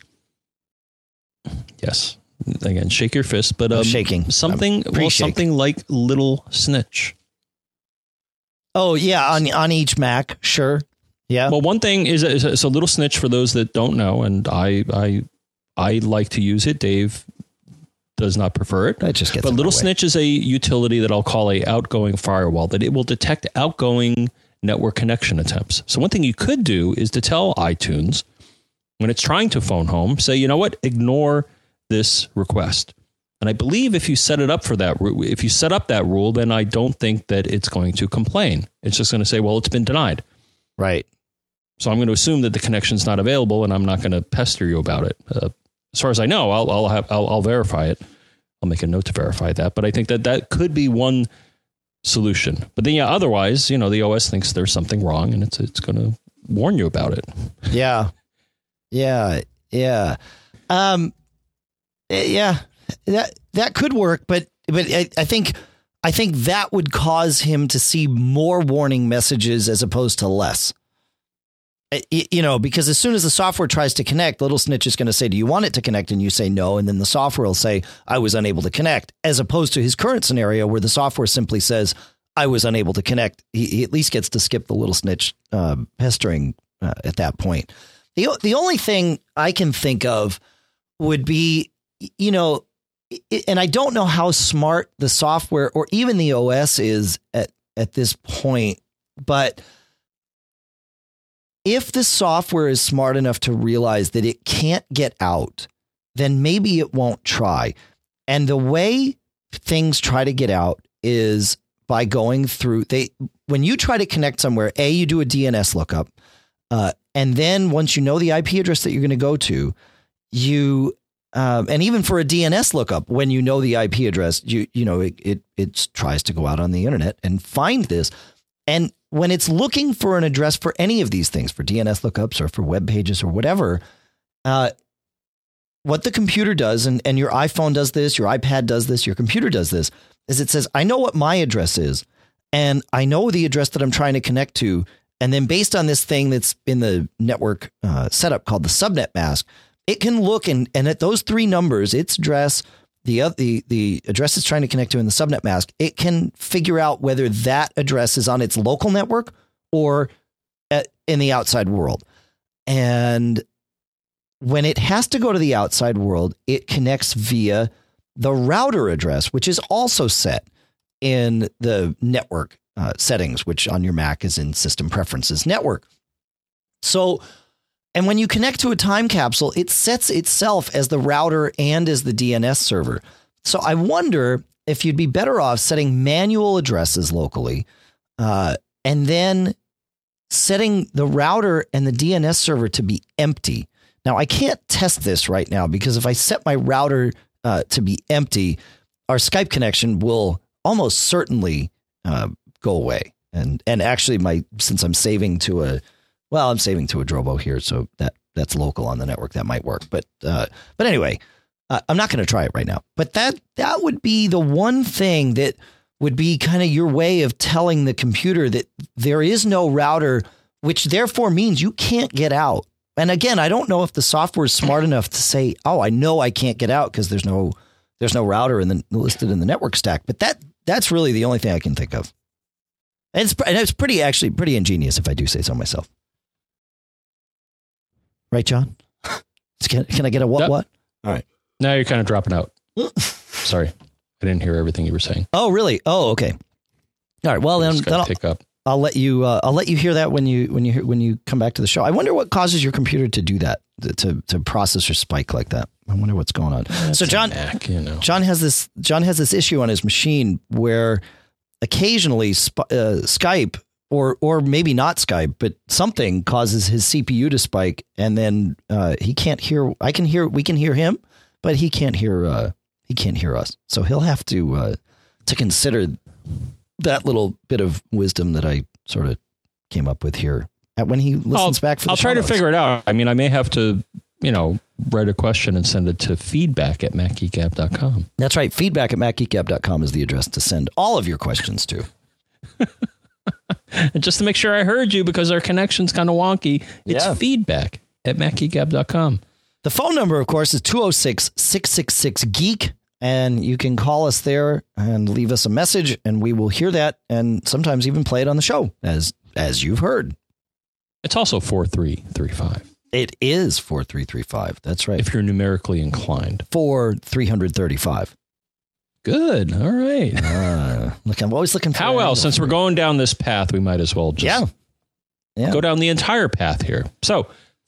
yes, again, shake your fist, but shaking something like Little Snitch. Oh yeah, on each Mac, sure, yeah. Well, one thing is so Little Snitch for those that don't know, and I like to use it. Dave does not prefer it. But Little Snitch is a utility that I'll call a outgoing firewall, that it will detect outgoing network connection attempts. So one thing you could do is to tell iTunes when it's trying to phone home, say, you know what, ignore this request. And I believe if you set it up for that, if you set up that rule, then I don't think that it's going to complain. It's just going to say, well, it's been denied. Right. So I'm going to assume that the connection's not available, and I'm not going to pester you about it. As far as I know, I'll verify it. I'll make a note to verify that. But I think that could be one solution. But then, otherwise, the OS thinks there's something wrong, and it's going to warn you about it. Yeah. That could work, but I think that would cause him to see more warning messages as opposed to less. Because as soon as the software tries to connect, Little Snitch is going to say, do you want it to connect? And you say no. And then the software will say, I was unable to connect, as opposed to his current scenario where the software simply says, I was unable to connect. He at least gets to skip the Little Snitch pestering at that point. The only thing I can think of would be, and I don't know how smart the software or even the OS is at this point, but if the software is smart enough to realize that it can't get out, then maybe it won't try. And the way things try to get out is by going through, when you try to connect somewhere, you do a DNS lookup. And then once you know the IP address that you're going to go to, and even for a DNS lookup, when you know the IP address, it tries to go out on the internet and find this. And when it's looking for an address for any of these things, for DNS lookups or for web pages or whatever, what the computer does, and your iPhone does this, your iPad does this, your computer does this, is it says, I know what my address is, and I know the address that I'm trying to connect to, And then based on this thing that's in the network setup called the subnet mask, it can look and at those three numbers, its address, the address it's trying to connect to in the subnet mask, it can figure out whether that address is on its local network or in the outside world. And when it has to go to the outside world, it connects via the router address, which is also set in the network settings, which on your Mac is in System Preferences Network. So, and when you connect to a time capsule, it sets itself as the router and as the DNS server. So I wonder if you'd be better off setting manual addresses locally and then setting the router and the DNS server to be empty. Now, I can't test this right now because if I set my router to be empty, our Skype connection will almost certainly go away. And actually, since I'm saving to a Drobo here, so that's local on the network. That might work. But anyway, I'm not going to try it right now. But that would be the one thing that would be kind of your way of telling the computer that there is no router, which therefore means you can't get out. And again, I don't know if the software is smart enough to say, "Oh, I know I can't get out because there's no router listed in the network stack." But that's really the only thing I can think of. And it's pretty ingenious, if I do say so myself. Right, John? Can I get a what? Yep. What? All right. Now you're kind of dropping out. Sorry, I didn't hear everything you were saying. Oh, really? Oh, okay. All right. Well, then pick up. I'll let you hear that when you come back to the show. I wonder what causes your computer to do that, to process or spike like that. I wonder what's going on. So John, Mac, John has this issue on his machine where occasionally Skype or maybe not Skype, but something causes his CPU to spike, and then he can't hear. We can hear him, but he can't hear us. So he'll have to consider that little bit of wisdom that I sort of came up with here when he listens back for the I'll try to notes. figure it out. I mean, I may have to, write a question and send it to feedback@macgeekgab.com. That's right. Feedback@macgeekgab.com is the address to send all of your questions to. And just to make sure I heard you, because our connection's kind of wonky, it's Yeah. feedback@macgeekgab.com. The phone number, of course, is 206-666-GEEK. And you can call us there and leave us a message, and we will hear that and sometimes even play it on the show, as you've heard. It's also 4335. It is 4335. That's right. If you're numerically inclined. 4335. Good. All right. Look, I'm always looking for How else? Since we're going down this path, we might as well just go down the entire path here. So,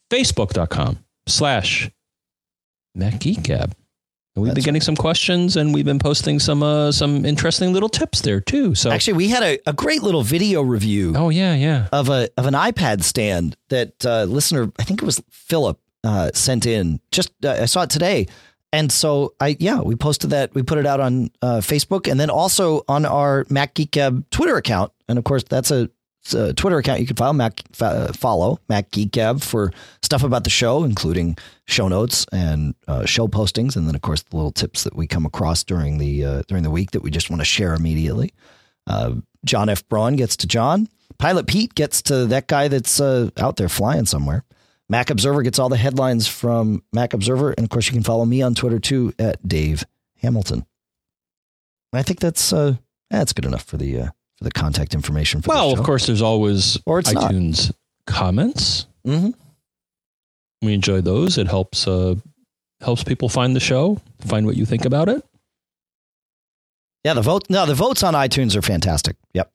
Facebook.com/MacGeekGab. And we've been getting some questions, and we've been posting some interesting little tips there too. So actually, we had a great little video review. Oh yeah, of an iPad stand that listener, I think it was Philip, sent in. Just I saw it today, and so we posted that. We put it out on Facebook, and then also on our Mac Geek Gab Twitter account. And of course, that's a Twitter account you can follow Mac Geek Gab for stuff about the show, including show notes and show postings, and then of course the little tips that we come across during the week that we just want to share immediately. John F. Braun gets to John. Pilot Pete gets to that guy that's out there flying somewhere. Mac Observer gets all the headlines from Mac Observer, and of course you can follow me on Twitter too at Dave Hamilton. I think that's good enough for the contact information for the show. Of course, there's always iTunes comments. Mm-hmm. We enjoy those. It helps people find the show, find what you think about it. Yeah, the votes on iTunes are fantastic. Yep.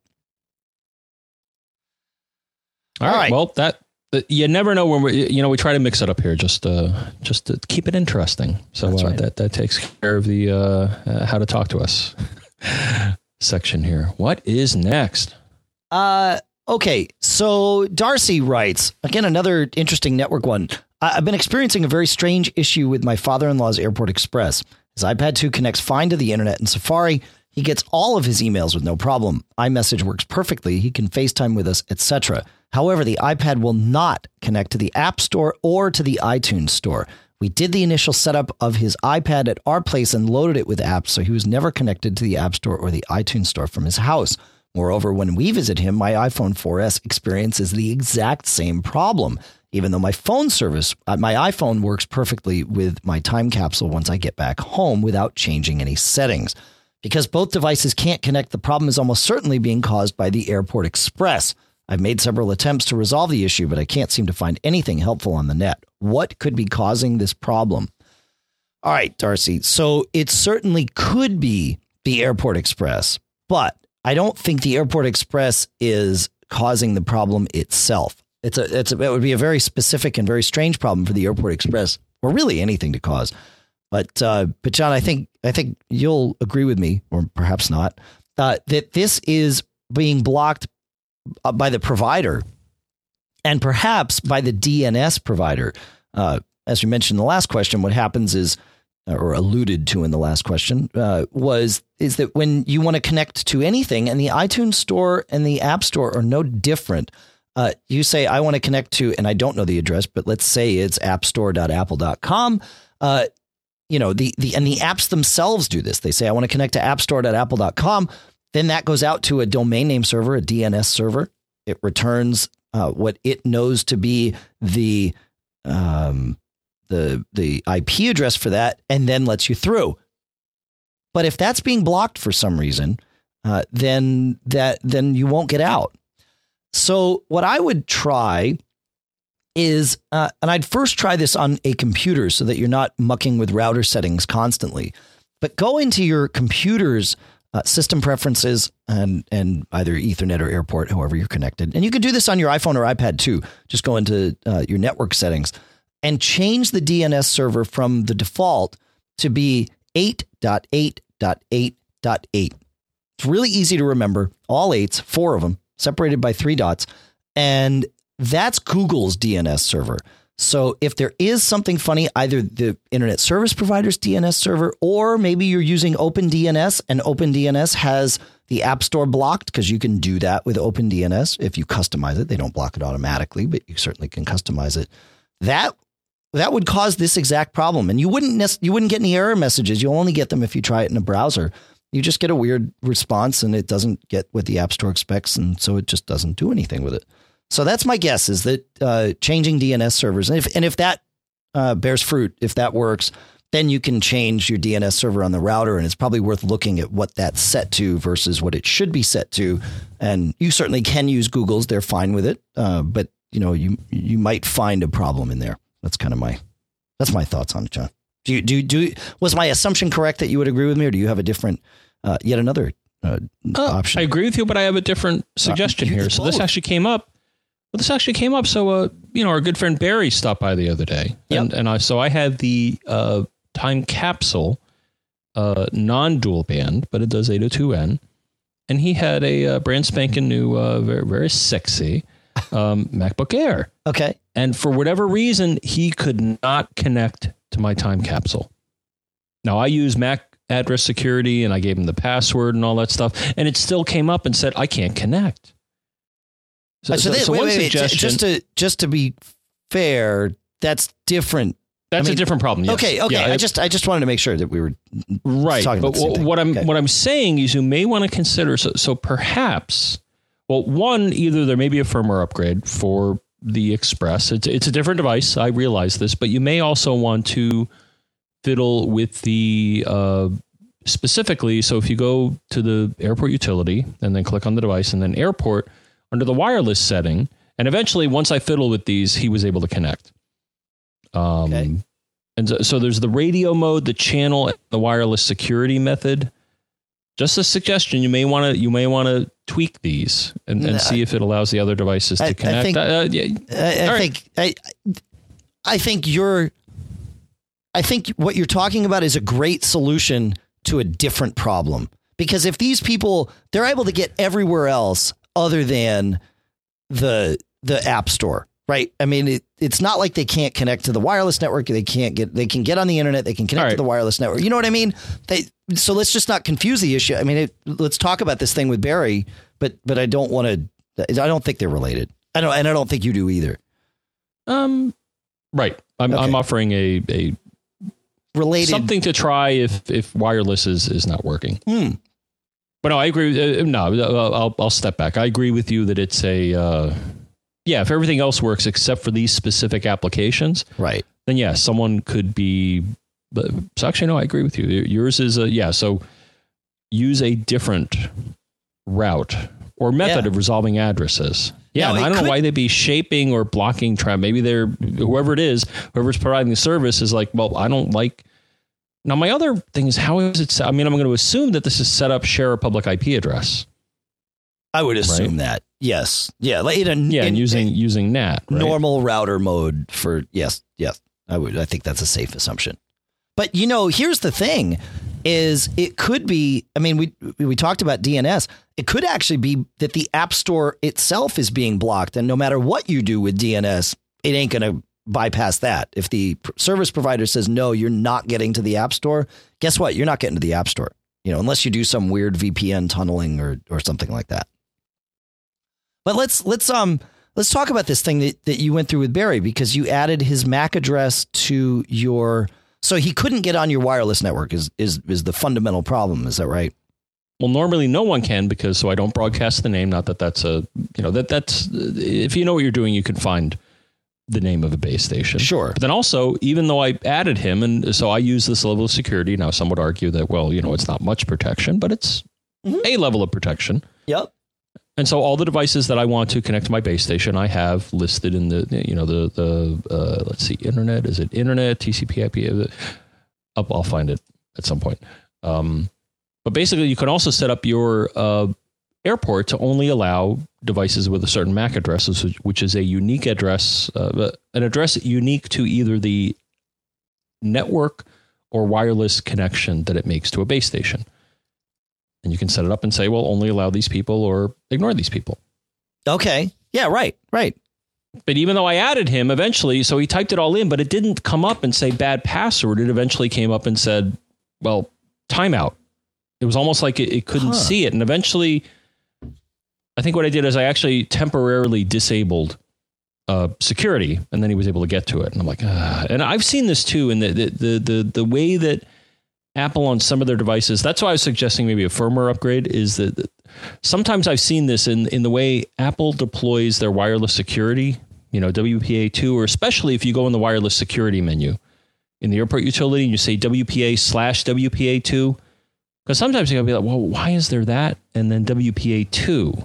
All right. Well, you never know when we try to mix it up here just to keep it interesting. So that takes care of the how to talk to us section here. What is next? Okay, so Darcy writes, again, another interesting network one. I've been experiencing a very strange issue with my father-in-law's Airport Express. His iPad 2 connects fine to the internet and Safari. He gets all of his emails with no problem. iMessage works perfectly. He can FaceTime with us, etc. However, the iPad will not connect to the App Store or to the iTunes Store. We did the initial setup of his iPad at our place and loaded it with apps, so he was never connected to the App Store or the iTunes Store from his house. Moreover, when we visit him, my iPhone 4S experiences the exact same problem, even though my phone service, my iPhone works perfectly with my time capsule once I get back home without changing any settings. Because both devices can't connect, the problem is almost certainly being caused by the Airport Express. I've made several attempts to resolve the issue, but I can't seem to find anything helpful on the net. What could be causing this problem? All right, Darcy. So it certainly could be the Airport Express, but I don't think the Airport Express is causing the problem itself. It would be a very specific and very strange problem for the Airport Express, or really anything to cause. But John, I think you'll agree with me, or perhaps not, that this is being blocked by the provider, and perhaps by the DNS provider. As we mentioned in the last question, what happens is, or alluded to in the last question, is that when you want to connect to anything, and the iTunes Store and the App Store are no different. You say, I want to connect to, and I don't know the address, but let's say it's appstore.apple.com. The apps themselves do this. They say, I want to connect to appstore.apple.com. Then that goes out to a domain name server, a DNS server. It returns what it knows to be the IP address for that, and then lets you through. But if that's being blocked for some reason, then you won't get out. So what I would try is, and I'd first try this on a computer so that you're not mucking with router settings constantly, but go into your computer's system preferences and either Ethernet or Airport, however you're connected. And you can do this on your iPhone or iPad too. Just go into your network settings and change the DNS server from the default to be 8.8.8.8. It's really easy to remember. All 8s, 4 of them, separated by 3 dots. And that's Google's DNS server. So if there is something funny, either the internet service provider's DNS server, or maybe you're using OpenDNS and OpenDNS has the App Store blocked, because you can do that with OpenDNS if you customize it. They don't block it automatically, but you certainly can customize it. That would cause this exact problem. And you wouldn't get any error messages. You'll only get them if you try it in a browser. You just get a weird response, and it doesn't get what the App Store expects, and so it just doesn't do anything with it. So that's my guess, is that changing DNS servers, and if that bears fruit, if that works, then you can change your DNS server on the router, and it's probably worth looking at what that's set to versus what it should be set to. And you certainly can use Google's; they're fine with it, but you might find a problem in there. That's kind of my thoughts on it, John. Was my assumption correct that you would agree with me, or do you have a different, yet another option? I agree with you, but I have a different suggestion here. So this actually came up. So, our good friend Barry stopped by the other day, and I had the time capsule, non-dual band, but it does 802.N, and he had a brand spanking new, very, very sexy MacBook Air. Okay. And for whatever reason, he could not connect to my time capsule. Now, I use Mac address security, and I gave him the password and all that stuff, and it still came up and said, I can't connect. So one suggestion, just to be fair, that's different. That's a different problem. Yes. Okay. Yeah, I just wanted to make sure that we were right. talking but about what I'm saying is, you may want to consider. So perhaps, one, either there may be a firmware upgrade for the Express. It's a different device. I realize this, but you may also want to fiddle with the specifically. So if you go to the Airport utility and then click on the device and then Airport, under the wireless setting, and eventually once I fiddle with these, he was able to connect. Okay. And so there's the radio mode, the channel, and the wireless security method. Just a suggestion: you may want to tweak these and see if it allows the other devices to connect. I think what you're talking about is a great solution to a different problem, because if these people, they're able to get everywhere else other than the App Store, right? I mean, it's not like they can't connect to the wireless network. They can get on the internet. They can connect to the wireless network. You know what I mean? So let's just not confuse the issue. I mean, let's talk about this thing with Barry, but I don't think they're related. I don't think you do either. Right. I'm offering a related something to try if wireless is not working. But no, I agree. I'll step back. I agree with you that it's a, if everything else works except for these specific applications, right? Then yeah, someone could be, so actually, no, I agree with you. Yours is so use a different route or method of resolving addresses. Yeah, I don't know why they'd be shaping or blocking traffic. Maybe they're, whoever's providing the service is like, well, I don't like. Now, my other thing is, how is it? I'm going to assume that this is set up share a public IP address. I would assume that. Yes. Yeah. Like using NAT. Right? Normal router mode for. Yes. I think that's a safe assumption. But, here's the thing is it could be. I mean, we talked about DNS. It could actually be that the App Store itself is being blocked. And no matter what you do with DNS, it ain't going to bypass that. If the service provider says, no, you're not getting to the App Store, guess what? You're not getting to the App Store, unless you do some weird VPN tunneling or something like that. But let's talk about this thing that you went through with Barry, because you added his MAC address to so he couldn't get on your wireless network is the fundamental problem. Is that right? Well, normally no one can, because so I don't broadcast the name. Not that that's that's if you know what you're doing, you can find the name of a base station. Sure. But then also, even though I added him, and so I use this level of security. Now, some would argue that, well, it's not much protection, but it's a level of protection. Yep. And so all the devices that I want to connect to my base station, I have listed in the let's see, internet. Is it internet, TCP IP? I'll find it at some point. But basically, you can also set up your airport to only allow devices with a certain MAC address, which is a unique address, an address unique to either the network or wireless connection that it makes to a base station. And you can set it up and say, well, only allow these people or ignore these people. Okay. Yeah, right. But even though I added him eventually, so he typed it all in, but it didn't come up and say bad password. It eventually came up and said, well, timeout. It was almost like it couldn't see it. And eventually, I think what I did is I actually temporarily disabled security, and then he was able to get to it. And I'm like, and I've seen this too in the way that Apple on some of their devices. That's why I was suggesting maybe a firmware upgrade. Is that sometimes I've seen this in the way Apple deploys their wireless security. WPA2, or especially if you go in the wireless security menu in the airport utility and you say WPA/WPA2. Because sometimes you'll be like, well, why is there that? And then WPA2.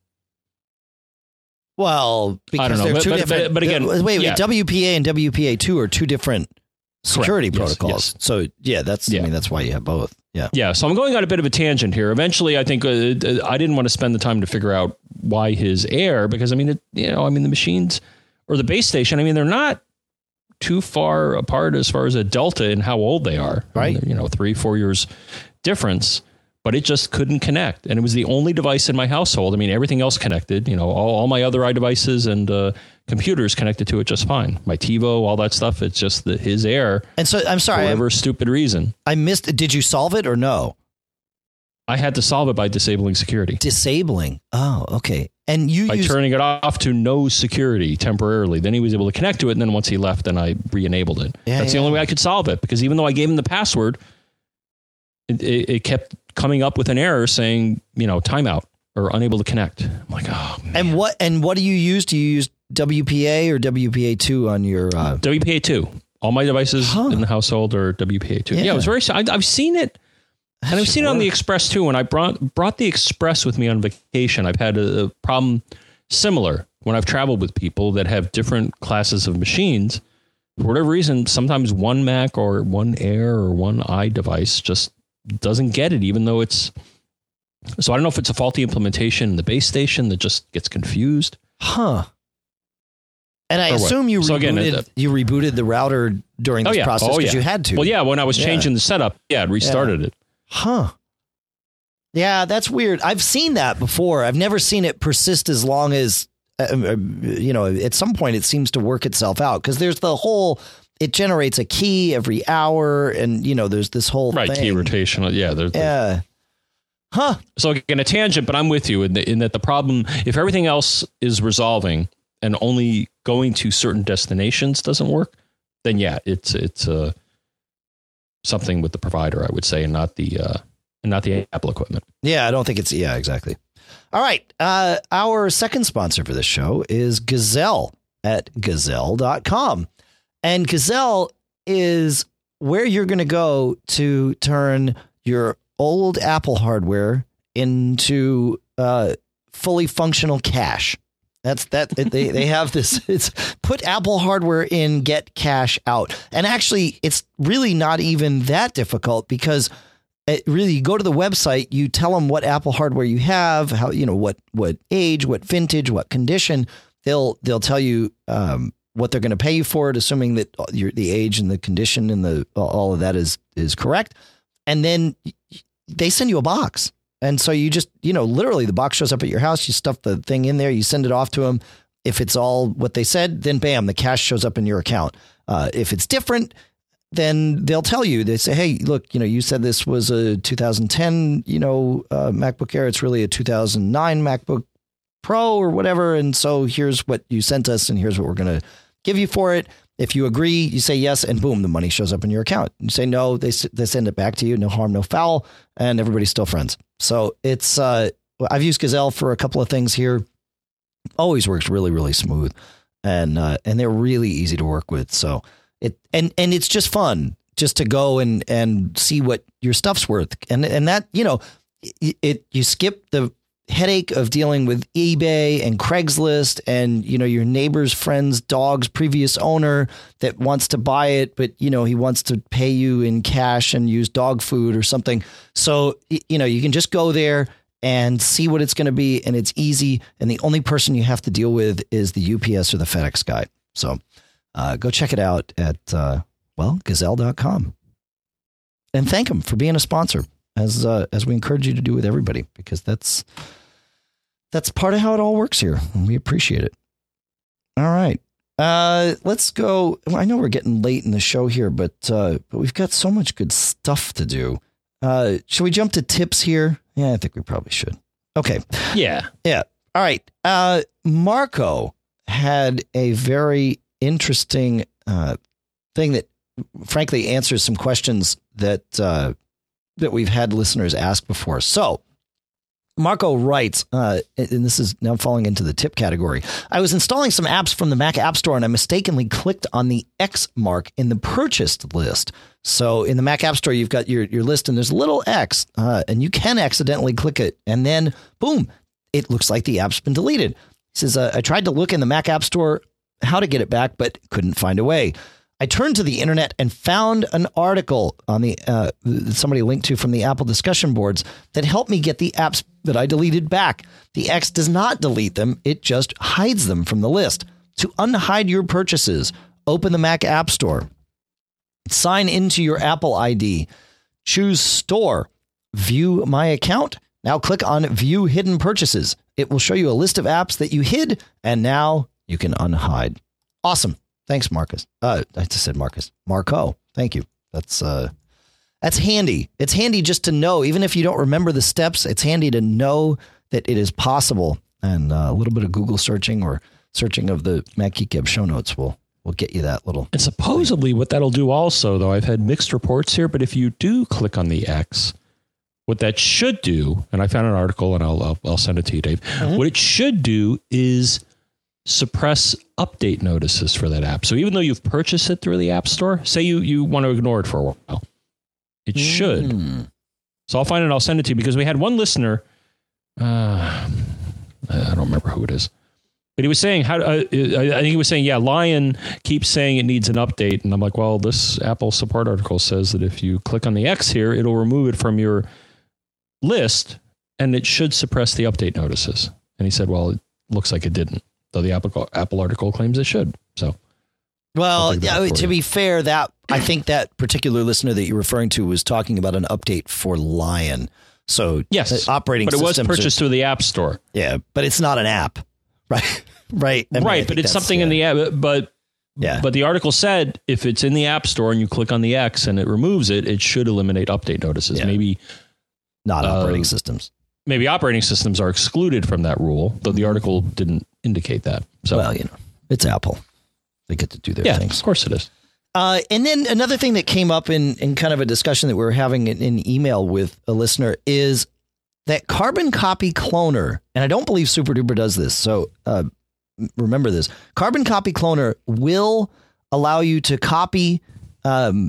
Well, because they're two different. But again, wait, WPA and WPA2 are two different security protocols. Yes. So that's why you have both. Yeah. Yeah. So I'm going on a bit of a tangent here. Eventually, I think I didn't want to spend the time to figure out why his error, because the machines or the base station, they're not too far apart as far as a delta in how old they are. Right. 3-4 years difference, but it just couldn't connect. And it was the only device in my household. Everything else connected, all my other iDevices and computers connected to it just fine. My TiVo, all that stuff. It's just his error. And so I'm sorry, for whatever stupid reason. I missed it. Did you solve it or no? I had to solve it by disabling security. Disabling. Oh, okay. And by turning it off to no security temporarily. Then he was able to connect to it. And then once he left, then I re-enabled it. That's the only way I could solve it, because even though I gave him the password, it kept coming up with an error saying, timeout or unable to connect. I'm like, oh, man. And what do you use? Do you use WPA or WPA2 on your WPA2? All my devices in the household are WPA2. Yeah, it was very. I've seen it, and I've seen it on the Express too. When I brought the Express with me on vacation, I've had a problem similar when I've traveled with people that have different classes of machines. For whatever reason, sometimes one Mac or one Air or one iDevice just doesn't get it, even though it's. So I don't know if it's a faulty implementation in the base station that just gets confused. And I assume you rebooted the router during this process because you had to. Well, yeah, when I was changing the setup, it restarted it. Yeah, that's weird. I've seen that before. I've never seen it persist as long as, at some point it seems to work itself out, because there's the whole, it generates a key every hour, and, there's this whole thing. Key rotation. Yeah. So again, a tangent, but I'm with you in that the problem, if everything else is resolving and only going to certain destinations doesn't work, then it's something with the provider, I would say, and not the and not the Apple equipment. Yeah, I don't think it's. Yeah, exactly. All right. Our second sponsor for this show is Gazelle at Gazelle.com. And Gazelle is where you're going to go to turn your old Apple hardware into fully functional cash. That's that. They have this. It's put Apple hardware in, get cash out. And actually, it's really not even that difficult because you go to the website, you tell them what Apple hardware you have, how, what age, what vintage, what condition. They'll tell you what they're going to pay you for it, assuming that the age and the condition and all of that is correct. And then they send you a box. And so you just, literally the box shows up at your house. You stuff the thing in there. You send it off to them. If it's all what they said, then bam, the cash shows up in your account. If it's different, then they'll tell you. They say, hey, look, you said this was a 2010, MacBook Air. It's really a 2009 MacBook Pro or whatever. And so here's what you sent us and here's what we're going to give you for it. If you agree, you say yes, and boom, the money shows up in your account. You say no, they send it back to you. No harm, no foul, and everybody's still friends. So it's I've used Gazelle for a couple of things here. Always works really, really smooth, and they're really easy to work with. So it's just fun just to go and see what your stuff's worth, and that you skip the headache of dealing with eBay and Craigslist and, your neighbor's friend's dog's previous owner that wants to buy it, but, he wants to pay you in cash and use dog food or something. So, you can just go there and see what it's going to be. And it's easy. And the only person you have to deal with is the UPS or the FedEx guy. So go check it out at, Gazelle.com. And thank them for being a sponsor. As we encourage you to do with everybody, because that's part of how it all works here, and we appreciate it. All right, let's go. Well, I know we're getting late in the show here, but we've got so much good stuff to do. Should we jump to tips here? Yeah, I think we probably should. Okay. Yeah. All right. Marco had a very interesting thing that, frankly, answers some questions that we've had listeners ask before. So Marco writes, and this is now falling into the tip category. I was installing some apps from the Mac App Store and I mistakenly clicked on the X mark in the purchased list. So in the Mac App Store, you've got your list and there's a little X and you can accidentally click it. And then boom, it looks like the app's been deleted. He says, I tried to look in the Mac App Store how to get it back, but couldn't find a way. I turned to the internet and found an article on the somebody linked to from the Apple discussion boards that helped me get the apps that I deleted back. The X does not delete them. It just hides them from the list. To unhide your purchases, open the Mac App Store. Sign into your Apple ID. Choose Store. View My Account. Now click on View Hidden Purchases. It will show you a list of apps that you hid, and now you can unhide. Awesome. Thanks, Marcus. I just said Marcus. Marco. Thank you. That's handy. It's handy just to know, even if you don't remember the steps, it's handy to know that it is possible. And a little bit of Google searching or searching of the Mac Geek Gab show notes will get you that little. And supposedly what that'll do also, though, I've had mixed reports here, but if you do click on the X, what that should do, and I found an article and I'll send it to you, Dave. Mm-hmm. What it should do is suppress update notices for that app. So even though you've purchased it through the App Store, say you want to ignore it for a while, it should. So I'll find it. I'll send it to you because we had one listener. I don't remember who it is, but he was saying I think he was saying, yeah, Lion keeps saying it needs an update. And I'm like, well, this Apple support article says that if you click on the X here, it'll remove it from your list and it should suppress the update notices. And he said, well, it looks like it didn't. Though the Apple article claims it should. So, well, to be fair, that I think that particular listener that you're referring to was talking about an update for Lion. So yes, operating but it was purchased through the App Store. Yeah, but it's not an app, right? Right, I mean, right. But it's something in the app. But the article said if it's in the App Store and you click on the X and it removes it, it should eliminate update notices. Yeah. Maybe not operating systems. Maybe operating systems are excluded from that rule, though the article didn't indicate that. So, well, it's Apple. They get to do their things. Of course it is. And then another thing that came up in kind of a discussion that we were having in email with a listener is that Carbon Copy Cloner, and I don't believe Super Duper does this, so remember this. Carbon Copy Cloner will allow you to copy and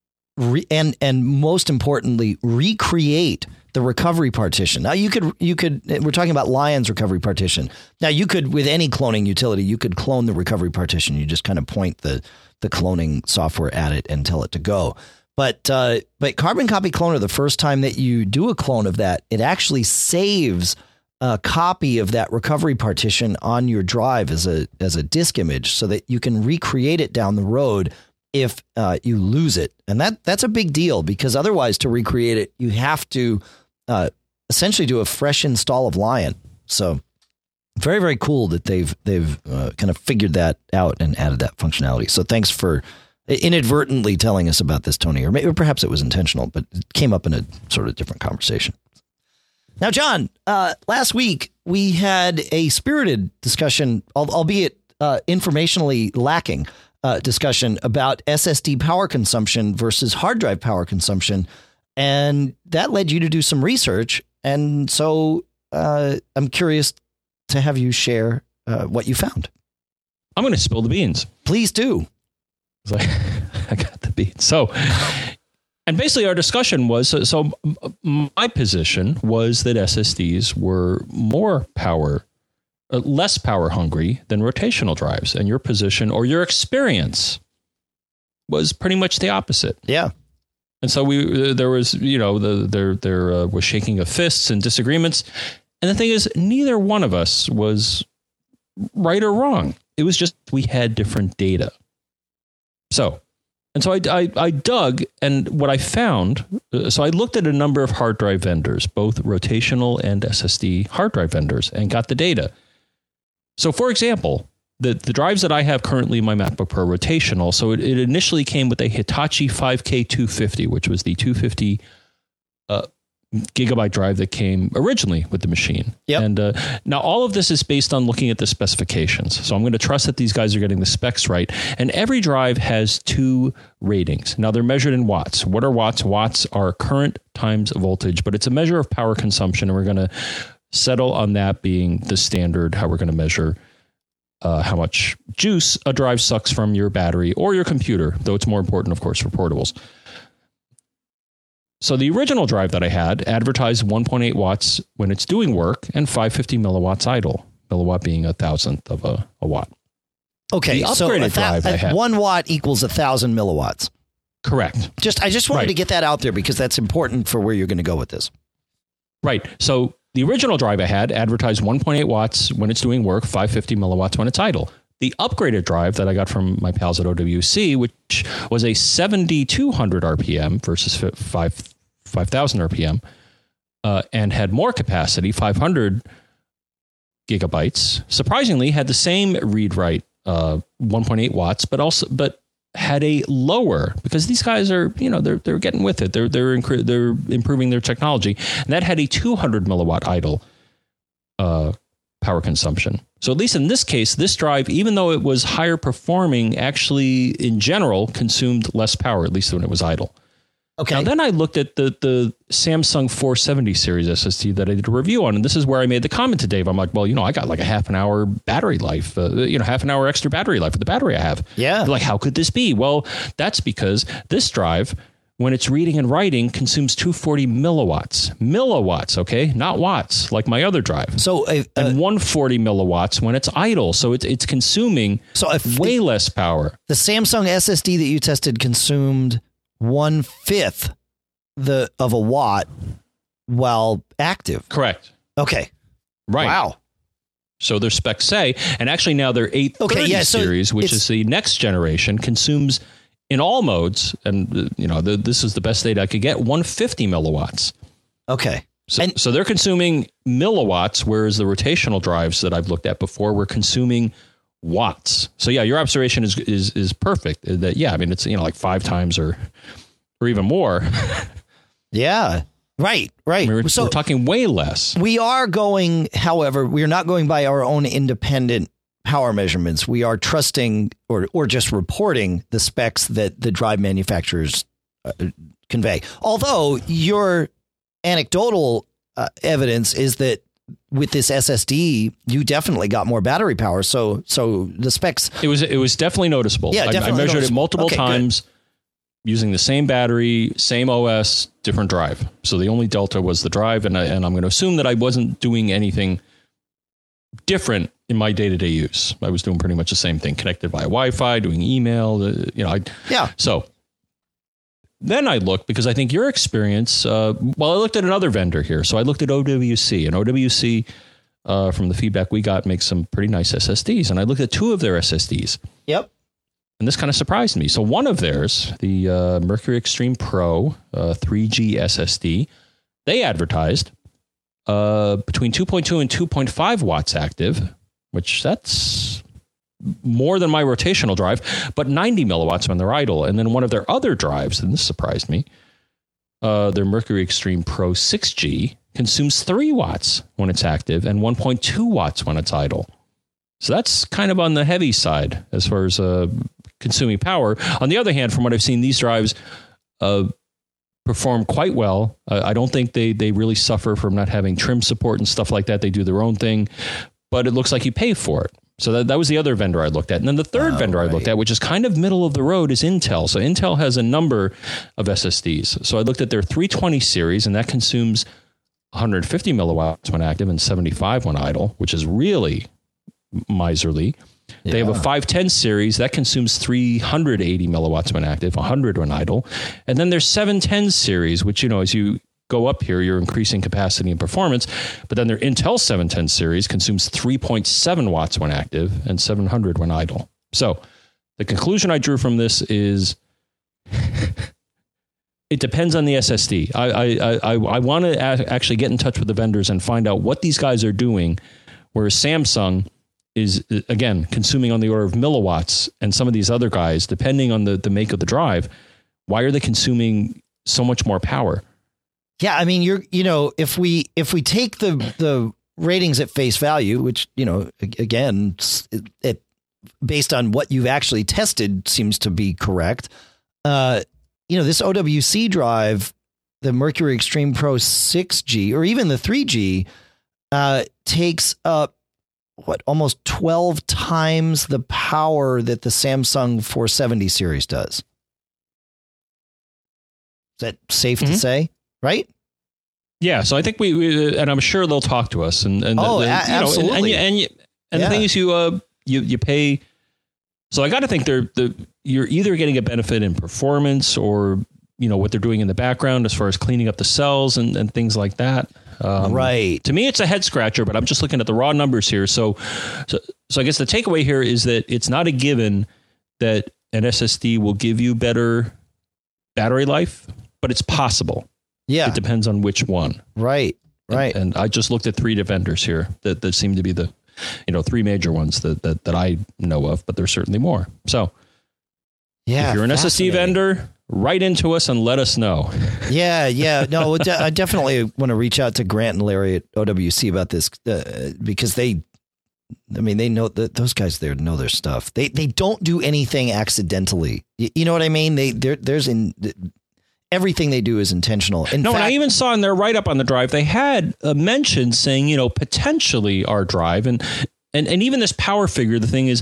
most importantly, recreate the recovery partition. Now you could, we're talking about Lion's recovery partition. Now you could, with any cloning utility, you could clone the recovery partition. You just kind of point the cloning software at it and tell it to go. But Carbon Copy Cloner, the first time that you do a clone of that, it actually saves a copy of that recovery partition on your drive as a disk image so that you can recreate it down the road if you lose it. And that's a big deal, because otherwise to recreate it, you have to essentially do a fresh install of Lion. So very, very cool that they've kind of figured that out and added that functionality. So thanks for inadvertently telling us about this, Tony, or maybe perhaps it was intentional, but it came up in a sort of different conversation. Now, John, last week we had a spirited discussion, albeit informationally lacking discussion about SSD power consumption versus hard drive power consumption. And that led you to do some research. And so I'm curious to have you share what you found. I'm going to spill the beans. Please do. I got the beans. So, and basically our discussion was, so my position was that SSDs were more power, less power hungry than rotational drives. And your position or your experience was pretty much the opposite. Yeah. And so there was, there was shaking of fists and disagreements. And the thing is, neither one of us was right or wrong. It was just, we had different data. So I dug, and what I found, so I looked at a number of hard drive vendors, both rotational and SSD hard drive vendors, and got the data. So for example, the drives that I have currently in my MacBook Pro rotational, so it initially came with a Hitachi 5K250, which was the 250 gigabyte drive that came originally with the machine. Yep. And now all of this is based on looking at the specifications. So I'm going to trust that these guys are getting the specs right. And every drive has two ratings. Now they're measured in watts. What are watts? Watts are current times voltage, but it's a measure of power consumption. And we're going to settle on that being the standard, how we're going to measure how much juice a drive sucks from your battery or your computer, though it's more important, of course, for portables. So the original drive that I had advertised 1.8 watts when it's doing work and 550 milliwatts idle, milliwatt being 1,000th of a watt. Okay, the upgraded drive I had, 1 watt equals 1,000 milliwatts. Correct. I just wanted to get that out there because that's important for where you're going to go with this. Right. So the original drive I had advertised 1.8 watts when it's doing work, 550 milliwatts when it's idle. The upgraded drive that I got from my pals at OWC, which was a 7,200 RPM versus 5,000 RPM, and had more capacity, 500 gigabytes, surprisingly had the same read-write 1.8 watts, but had a lower, because these guys are, they're getting with it. They're improving their technology, and that had a 200 milliwatt idle power consumption. So at least in this case, this drive, even though it was higher performing, actually in general consumed less power, at least when it was idle. Okay. Now then I looked at the Samsung 470 series SSD that I did a review on, and this is where I made the comment to Dave. I'm like, well, I got like a half an hour battery life, half an hour extra battery life with the battery I have. Yeah. They're like, how could this be? Well, that's because this drive, when it's reading and writing, consumes 240 milliwatts, okay? Not watts, like my other drive. So and 140 milliwatts when it's idle. So it's consuming way less power. The Samsung SSD that you tested consumed 1/5 of a watt while active. Correct. Okay. Right. Wow. So their specs say, and actually now their 830 series, which is the next generation, consumes in all modes, and this is the best data I could get, 150 milliwatts. Okay. So they're consuming milliwatts, whereas the rotational drives that I've looked at before were consuming watts. So yeah, your observation is perfect. That it's like 5 times or even more. Yeah. Right. We're talking way less. We are going, however, we are not going by our own independent power measurements. We are trusting or just reporting the specs that the drive manufacturers convey. Although your anecdotal evidence is that with this SSD, you definitely got more battery power. So the specs. It was definitely noticeable. Yeah, definitely I measured noticeable. it multiple times. Good. Using the same battery, same OS, different drive. So the only delta was the drive, and I'm going to assume that I wasn't doing anything different in my day-to-day use. I was doing pretty much the same thing, connected via Wi-Fi, doing email. So then I looked, because I think your experience. I looked at another vendor here. So I looked at OWC, and OWC, from the feedback we got, makes some pretty nice SSDs. And I looked at two of their SSDs. Yep. And this kind of surprised me. So one of theirs, the Mercury Extreme Pro 3G SSD, they advertised between 2.2 and 2.5 watts active, which that's more than my rotational drive, but 90 milliwatts when they're idle. And then one of their other drives, and this surprised me, their Mercury Extreme Pro 6G consumes 3 watts when it's active and 1.2 watts when it's idle. So that's kind of on the heavy side as far as consuming power. On the other hand, from what I've seen, these drives perform quite well. I don't think they really suffer from not having trim support and stuff like that. They do their own thing, but it looks like you pay for it. So that was the other vendor I looked at. And then the third vendor I looked at, which is kind of middle of the road, is Intel. So Intel has a number of SSDs. So I looked at their 320 series, and that consumes 150 milliwatts when active and 75 when idle, which is really miserly. Yeah. They have a 510 series that consumes 380 milliwatts when active, 100 when idle. And then there's 710 series, which, as you go up here, you're increasing capacity and performance. But then their Intel 710 series consumes 3.7 watts when active and 700 when idle. So the conclusion I drew from this is it depends on the SSD. I want to actually get in touch with the vendors and find out what these guys are doing, whereas Samsung is, again, consuming on the order of milliwatts, and some of these other guys, depending on the make of the drive, why are they consuming so much more power? Yeah, I mean, if we take the ratings at face value, which, again, it based on what you've actually tested seems to be correct. This OWC drive, the Mercury Extreme Pro 6G, or even the 3G, takes up almost 12 times the power that the Samsung 470 series does. Is that safe to say? Right? Yeah. So I think we and I'm sure they'll talk to us. Absolutely. And the thing is, you pay. So I got to think you're either getting a benefit in performance or, what they're doing in the background as far as cleaning up the cells and things like that. Right. To me, it's a head scratcher, but I'm just looking at the raw numbers here. So I guess the takeaway here is that it's not a given that an SSD will give you better battery life, but it's possible. Yeah. It depends on which one. Right. And I just looked at 3 vendors here that seem to be the, 3 major ones that I know of, but there's certainly more. So if you're an SSD vendor, write into us and let us know. Yeah. No, I definitely want to reach out to Grant and Larry at OWC about this because they know that those guys there know their stuff. They don't do anything accidentally. You know what I mean? Everything they do is intentional. And I even saw in their write-up on the drive, they had a mention saying, potentially our drive. And even this power figure, the thing is,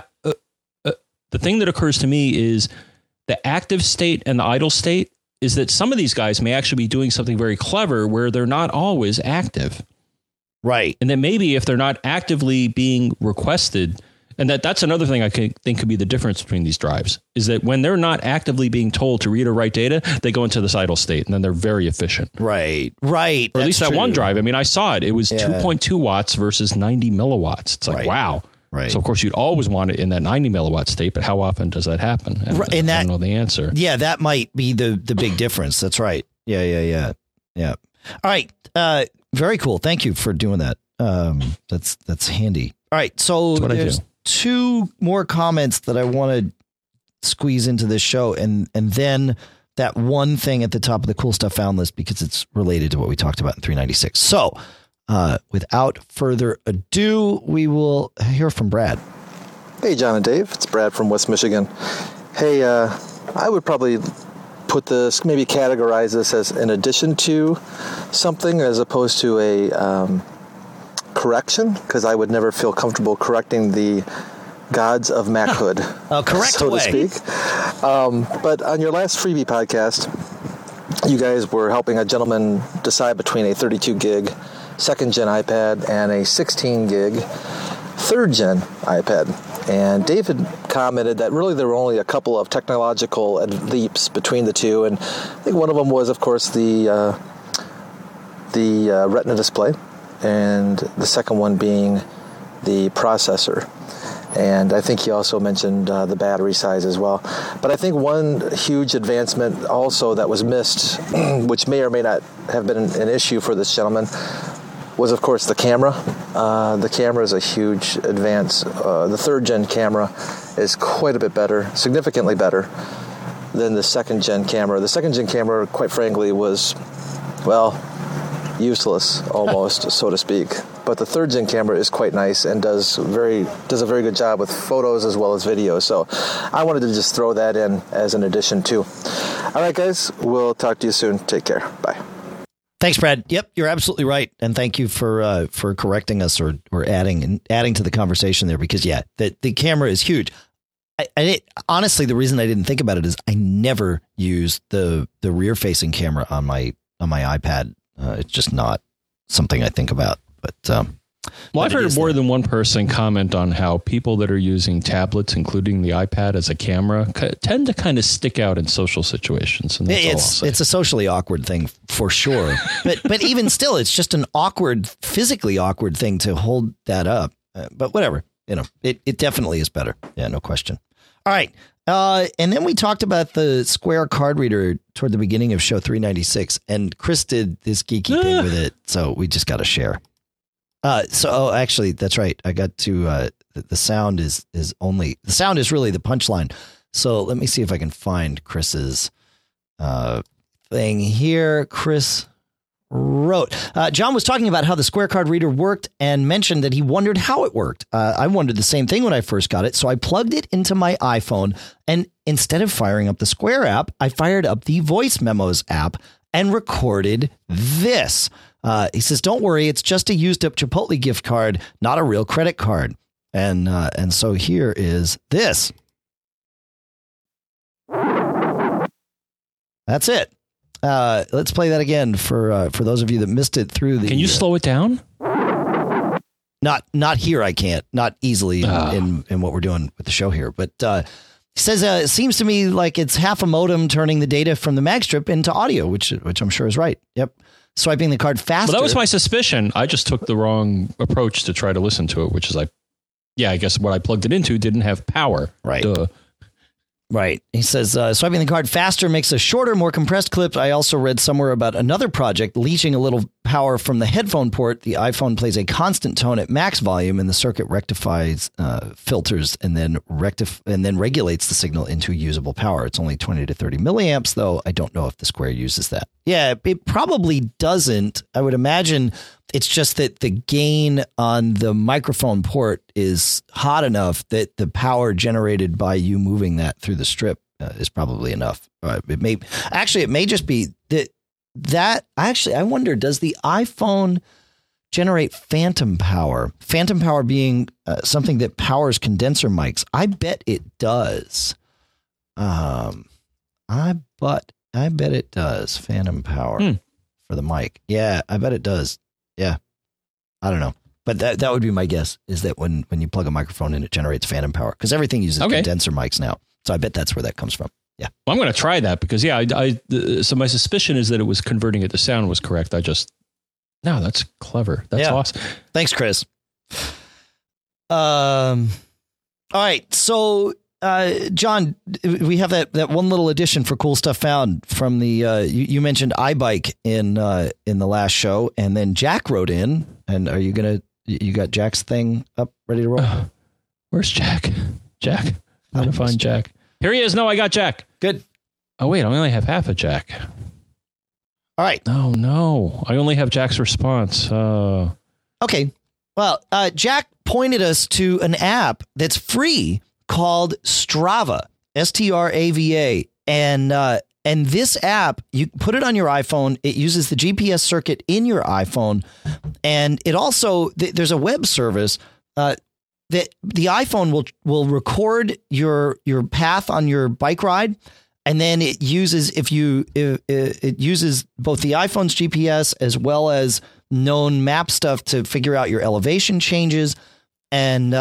the thing that occurs to me is the active state and the idle state is that some of these guys may actually be doing something very clever where they're not always active. Right. And then maybe if they're not actively being requested, and that's another thing I think could be the difference between these drives, is that when they're not actively being told to read or write data, they go into this idle state, and then they're very efficient. Right. Or at least that one drive. I mean, I saw it. It was 2.2 watts versus 90 milliwatts. It's like, wow. Right. So, of course, you'd always want it in that 90 milliwatt state, but how often does that happen? And I don't know the answer. Yeah, that might be the big difference. That's right. Yeah. All right. Very cool. Thank you for doing that. That's handy. All right. So there's 2 more comments that I want to squeeze into this show, and then that one thing at the top of the cool stuff found list because it's related to what we talked about in 396. So without further ado, we will hear from Brad. Hey, John and Dave. It's Brad from West Michigan. Hey, I would probably put this, maybe categorize this as in addition to something as opposed to a correction, because I would never feel comfortable correcting the gods of Machood, correct so to speak. But on your last freebie podcast, you guys were helping a gentleman decide between a 32 gig second-gen iPad and a 16 gig third-gen iPad. And David commented that really there were only a couple of technological leaps between the two, and I think one of them was, of course, the Retina display, and the second one being the processor. And I think he also mentioned the battery size as well. But I think one huge advancement also that was missed, which may or may not have been an issue for this gentleman, was, of course, the camera. The camera is a huge advance. The third-gen camera is quite a bit better, significantly better than the second-gen camera. The second-gen camera, quite frankly, was, well, useless almost, so to speak. But the third-gen camera is quite nice and does a very good job with photos as well as video. So I wanted to just throw that in as an addition too. All right, guys, we'll talk to you soon. Take care. Bye. Thanks, Brad. Yep, you're absolutely right, and thank you for correcting us or adding to the conversation there, because the camera is huge. Honestly, the reason I didn't think about it is I never use the rear facing camera on my iPad. It's just not something I think about. But well, I've heard more than one person comment on how people that are using tablets, including the iPad as a camera, tend to kind of stick out in social situations. And it's a socially awkward thing for sure. but even still, it's just an physically awkward thing to hold that up. But whatever, it definitely is better. Yeah, no question. All right. And then we talked about the Square card reader toward the beginning of show 396, and Chris did this geeky thing with it. So we just got to share. Actually, that's right. I got to, the sound is really the punchline. So let me see if I can find Chris's, thing here. Chris wrote, John was talking about how the Square card reader worked and mentioned that he wondered how it worked. I wondered the same thing when I first got it. So I plugged it into my iPhone, and instead of firing up the Square app, I fired up the Voice Memos app and recorded this. He says, don't worry, it's just a used up Chipotle gift card, not a real credit card. And so here is this. That's it. Let's play that again for those of you that missed it through the. Can you slow it down? Not here. I can't. Not easily in what we're doing with the show here. But he says it seems to me like it's half a modem turning the data from the mag strip into audio, which I'm sure is right. Yep. Swiping the card faster. Well, that was my suspicion. I just took the wrong approach to try to listen to it, which is I guess what I plugged it into didn't have power. Right. Duh. Right. He says, swiping the card faster makes a shorter, more compressed clip. I also read somewhere about another project leeching a little power from the headphone port. The iPhone plays a constant tone at max volume, and the circuit rectifies filters and then regulates the signal into usable power. It's only 20 to 30 milliamps, though. I don't know if the Square uses that. Yeah, it probably doesn't. I would imagine it's just that the gain on the microphone port is hot enough that the power generated by you moving that through the strip is probably enough. It may just be that actually, I wonder, does the iPhone generate phantom power? Phantom power being something that powers condenser mics. I bet it does. I bet it does. Phantom power for the mic. Yeah, I bet it does. Yeah, I don't know, but that would be my guess, is that when you plug a microphone in, it generates phantom power, because everything uses condenser mics now. So I bet that's where that comes from. Yeah. Well, I'm going to try that because, so my suspicion is that it was converting it to sound was correct. No, that's clever. That's awesome. Thanks, Chris. All right. So, John, we have that one little addition for Cool Stuff Found from the, you mentioned iBike in the last show, and then Jack wrote in, and you got Jack's thing up ready to roll? Where's Jack? Jack. How to find Jack. Here he is. No, I got Jack. Good. Oh, wait, I only have half a Jack. All right. Oh, no. I only have Jack's response. Okay. Well, Jack pointed us to an app that's free called Strava, Strava. And this app, you put it on your iPhone. It uses the GPS circuit in your iPhone. And it also, there's a web service that the iPhone will record your path on your bike ride. And then it uses it uses both the iPhone's GPS as well as known map stuff to figure out your elevation changes, and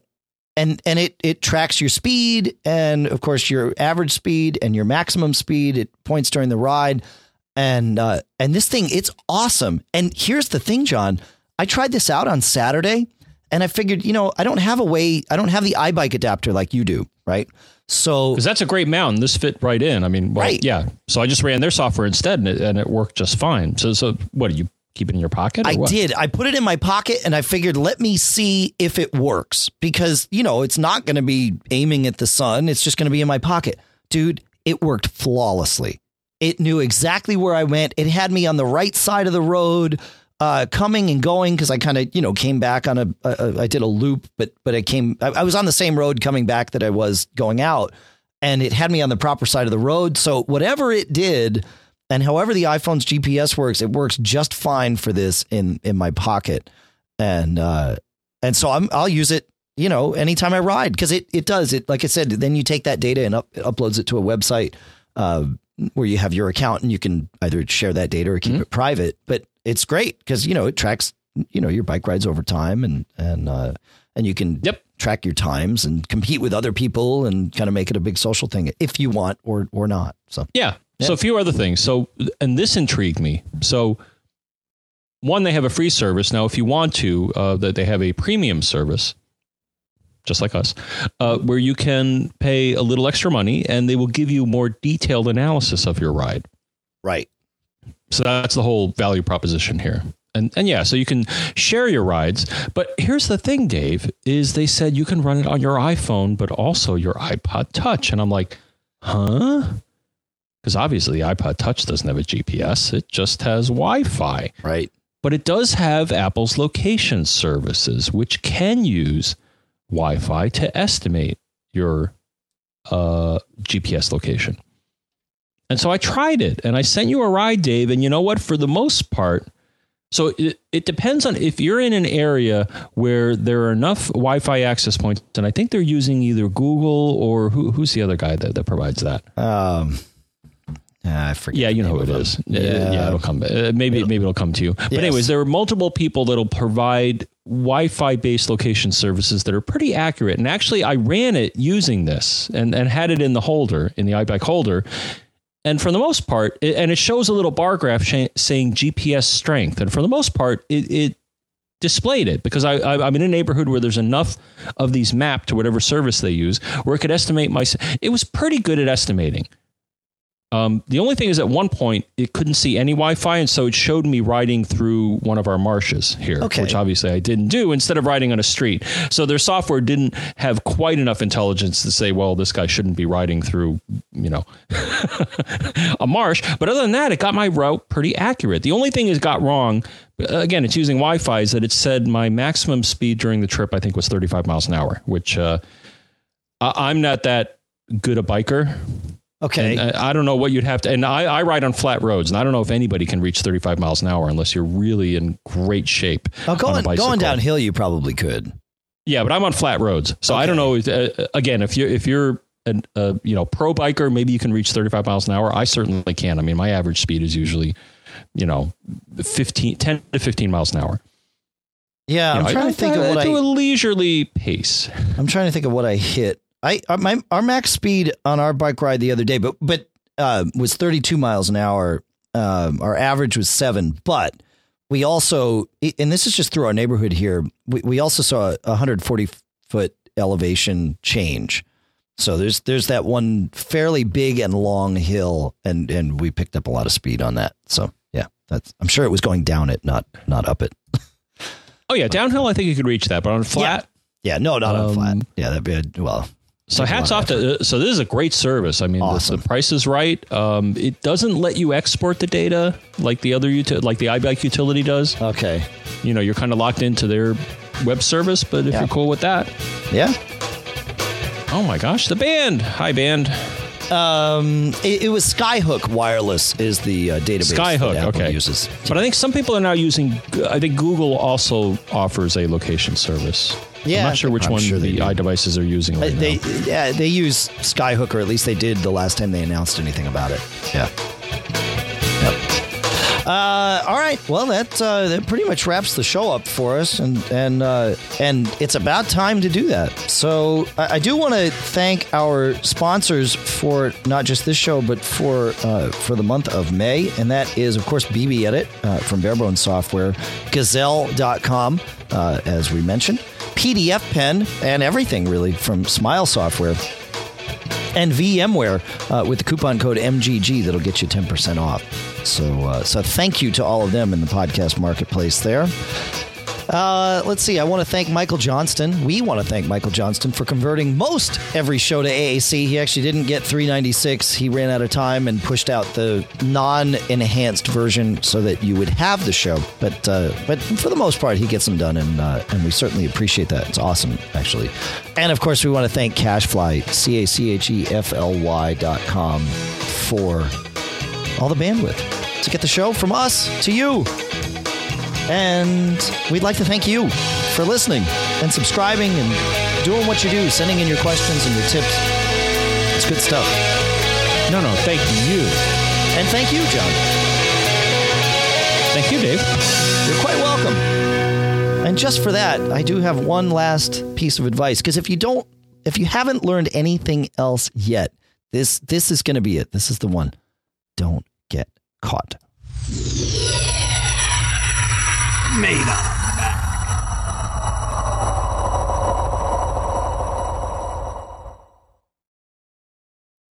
it tracks your speed and of course your average speed and your maximum speed. It points during the ride, and this thing, it's awesome. And here's the thing, John, I tried this out on Saturday, and I figured, I don't have the iBike adapter like you do, right? So, because that's a great mount. This fit right in. I mean, right. Yeah. So I just ran their software instead, and it worked just fine. So what, do you keep it in your pocket? I did. I put it in my pocket, and I figured, let me see if it works, because, it's not going to be aiming at the sun. It's just going to be in my pocket. Dude, it worked flawlessly. It knew exactly where I went. It had me on the right side of the road, coming and going, because I kind of, came back on I did a loop, but I was on the same road coming back that I was going out, and it had me on the proper side of the road. So whatever it did, and however the iPhone's GPS works, it works just fine for this in my pocket. And so I'll use it, anytime I ride, because it does it. Like I said, then you take that data and uploads it to a website, where you have your account, and you can either share that data or keep it private. But it's great because, it tracks, your bike rides over time, and you can track your times and compete with other people and kind of make it a big social thing if you want or not. So, yeah. So a few other things. So, and this intrigued me. So one, they have a free service. Now, if you want to, that they have a premium service, just like us, where you can pay a little extra money and they will give you more detailed analysis of your ride. Right. So that's the whole value proposition here. And yeah, so you can share your rides. But here's the thing, Dave, is they said you can run it on your iPhone, but also your iPod Touch. And I'm like, huh? Because obviously the iPod Touch doesn't have a GPS. It just has Wi-Fi. Right. But it does have Apple's location services, which can use Wi-Fi to estimate your GPS location. And so I tried it, and I sent you a ride, Dave. And you know what? For the most part, so it depends on if you're in an area where there are enough Wi-Fi access points, and I think they're using either Google or who's the other guy that provides that? I forget. Yeah, you know who it is. Yeah, it'll come. Maybe it'll come to you. But anyways, there are multiple people that'll provide Wi-Fi based location services that are pretty accurate. And actually, I ran it using this and had it in the holder, in the iBike holder. And for the most part, and it shows a little bar graph saying GPS strength. And for the most part, it displayed it because I'm in a neighborhood where there's enough of these mapped to whatever service they use where it could estimate it was pretty good at estimating. The only thing is at one point it couldn't see any Wi-Fi, and so it showed me riding through one of our marshes here, which obviously I didn't do instead of riding on a street. So their software didn't have quite enough intelligence to say, well, this guy shouldn't be riding through, a marsh. But other than that, it got my route pretty accurate. The only thing it got wrong, again, it's using Wi-Fi, is that it said my maximum speed during the trip, I think, was 35 miles an hour, which I'm not that good a biker. Okay. And I don't know what you'd have to, and I ride on flat roads, and I don't know if anybody can reach 35 miles an hour unless you're really in great shape. Going downhill, you probably could. Yeah, but I'm on flat roads, so I don't know. Again, if you're a pro biker, maybe you can reach 35 miles an hour. I certainly can. I mean, my average speed is usually, 10 to 15 miles an hour. Yeah, I'm trying to think of what a leisurely pace. I'm trying to think of what I hit. Our max speed on our bike ride the other day, but was 32 miles an hour. Our average was 7, but we also, and this is just through our neighborhood here, we also saw a 140-foot elevation change. So there's that one fairly big and long hill, and we picked up a lot of speed on that. So yeah, I'm sure it was going down it, not up it. Oh yeah, downhill I think you could reach that, but on flat. Yeah, no, not on flat. Yeah, that'd be So hats off to, so this is a great service. I mean, awesome. the price is right. It doesn't let you export the data like the other like the iBike utility does. Okay. You know, you're kind of locked into their web service, but if you're cool with that. Yeah. Oh my gosh, the band. Hi, band. It was Skyhook Wireless is the database Skyhook, that Apple okay. uses. But I think some people are now using, I think Google also offers a location service. Yeah, I'm not sure which one sure the iDevices are using right now. Yeah, they use Skyhook, or at least they did the last time they announced anything about it. Yeah. Yep. All right. Well, that pretty much wraps the show up for us, and it's about time to do that. So I do want to thank our sponsors for not just this show, but for the month of May, and that is, of course, BB Edit from Barebones Software, Gazelle.com, as we mentioned, PDF Pen, and everything really from Smile Software, and VMware with the coupon code MGG that'll get you 10% off. So thank you to all of them in the podcast marketplace there. Let's see. I want to thank Michael Johnston. We want to thank Michael Johnston for converting most every show to AAC. He actually didn't get 396. He ran out of time and pushed out the non-enhanced version so that you would have the show. But for the most part, he gets them done, and we certainly appreciate that. It's awesome, actually. And of course, we want to thank CacheFly, CacheFly.com, for all the bandwidth to get the show from us to you. And we'd like to thank you for listening and subscribing and doing what you do, sending in your questions and your tips. It's good stuff. No, thank you. And thank you, John. Thank you, Dave. You're quite welcome. And just for that, I do have one last piece of advice, because if you haven't learned anything else yet, this is going to be it. This is the one. Don't get caught. Made up.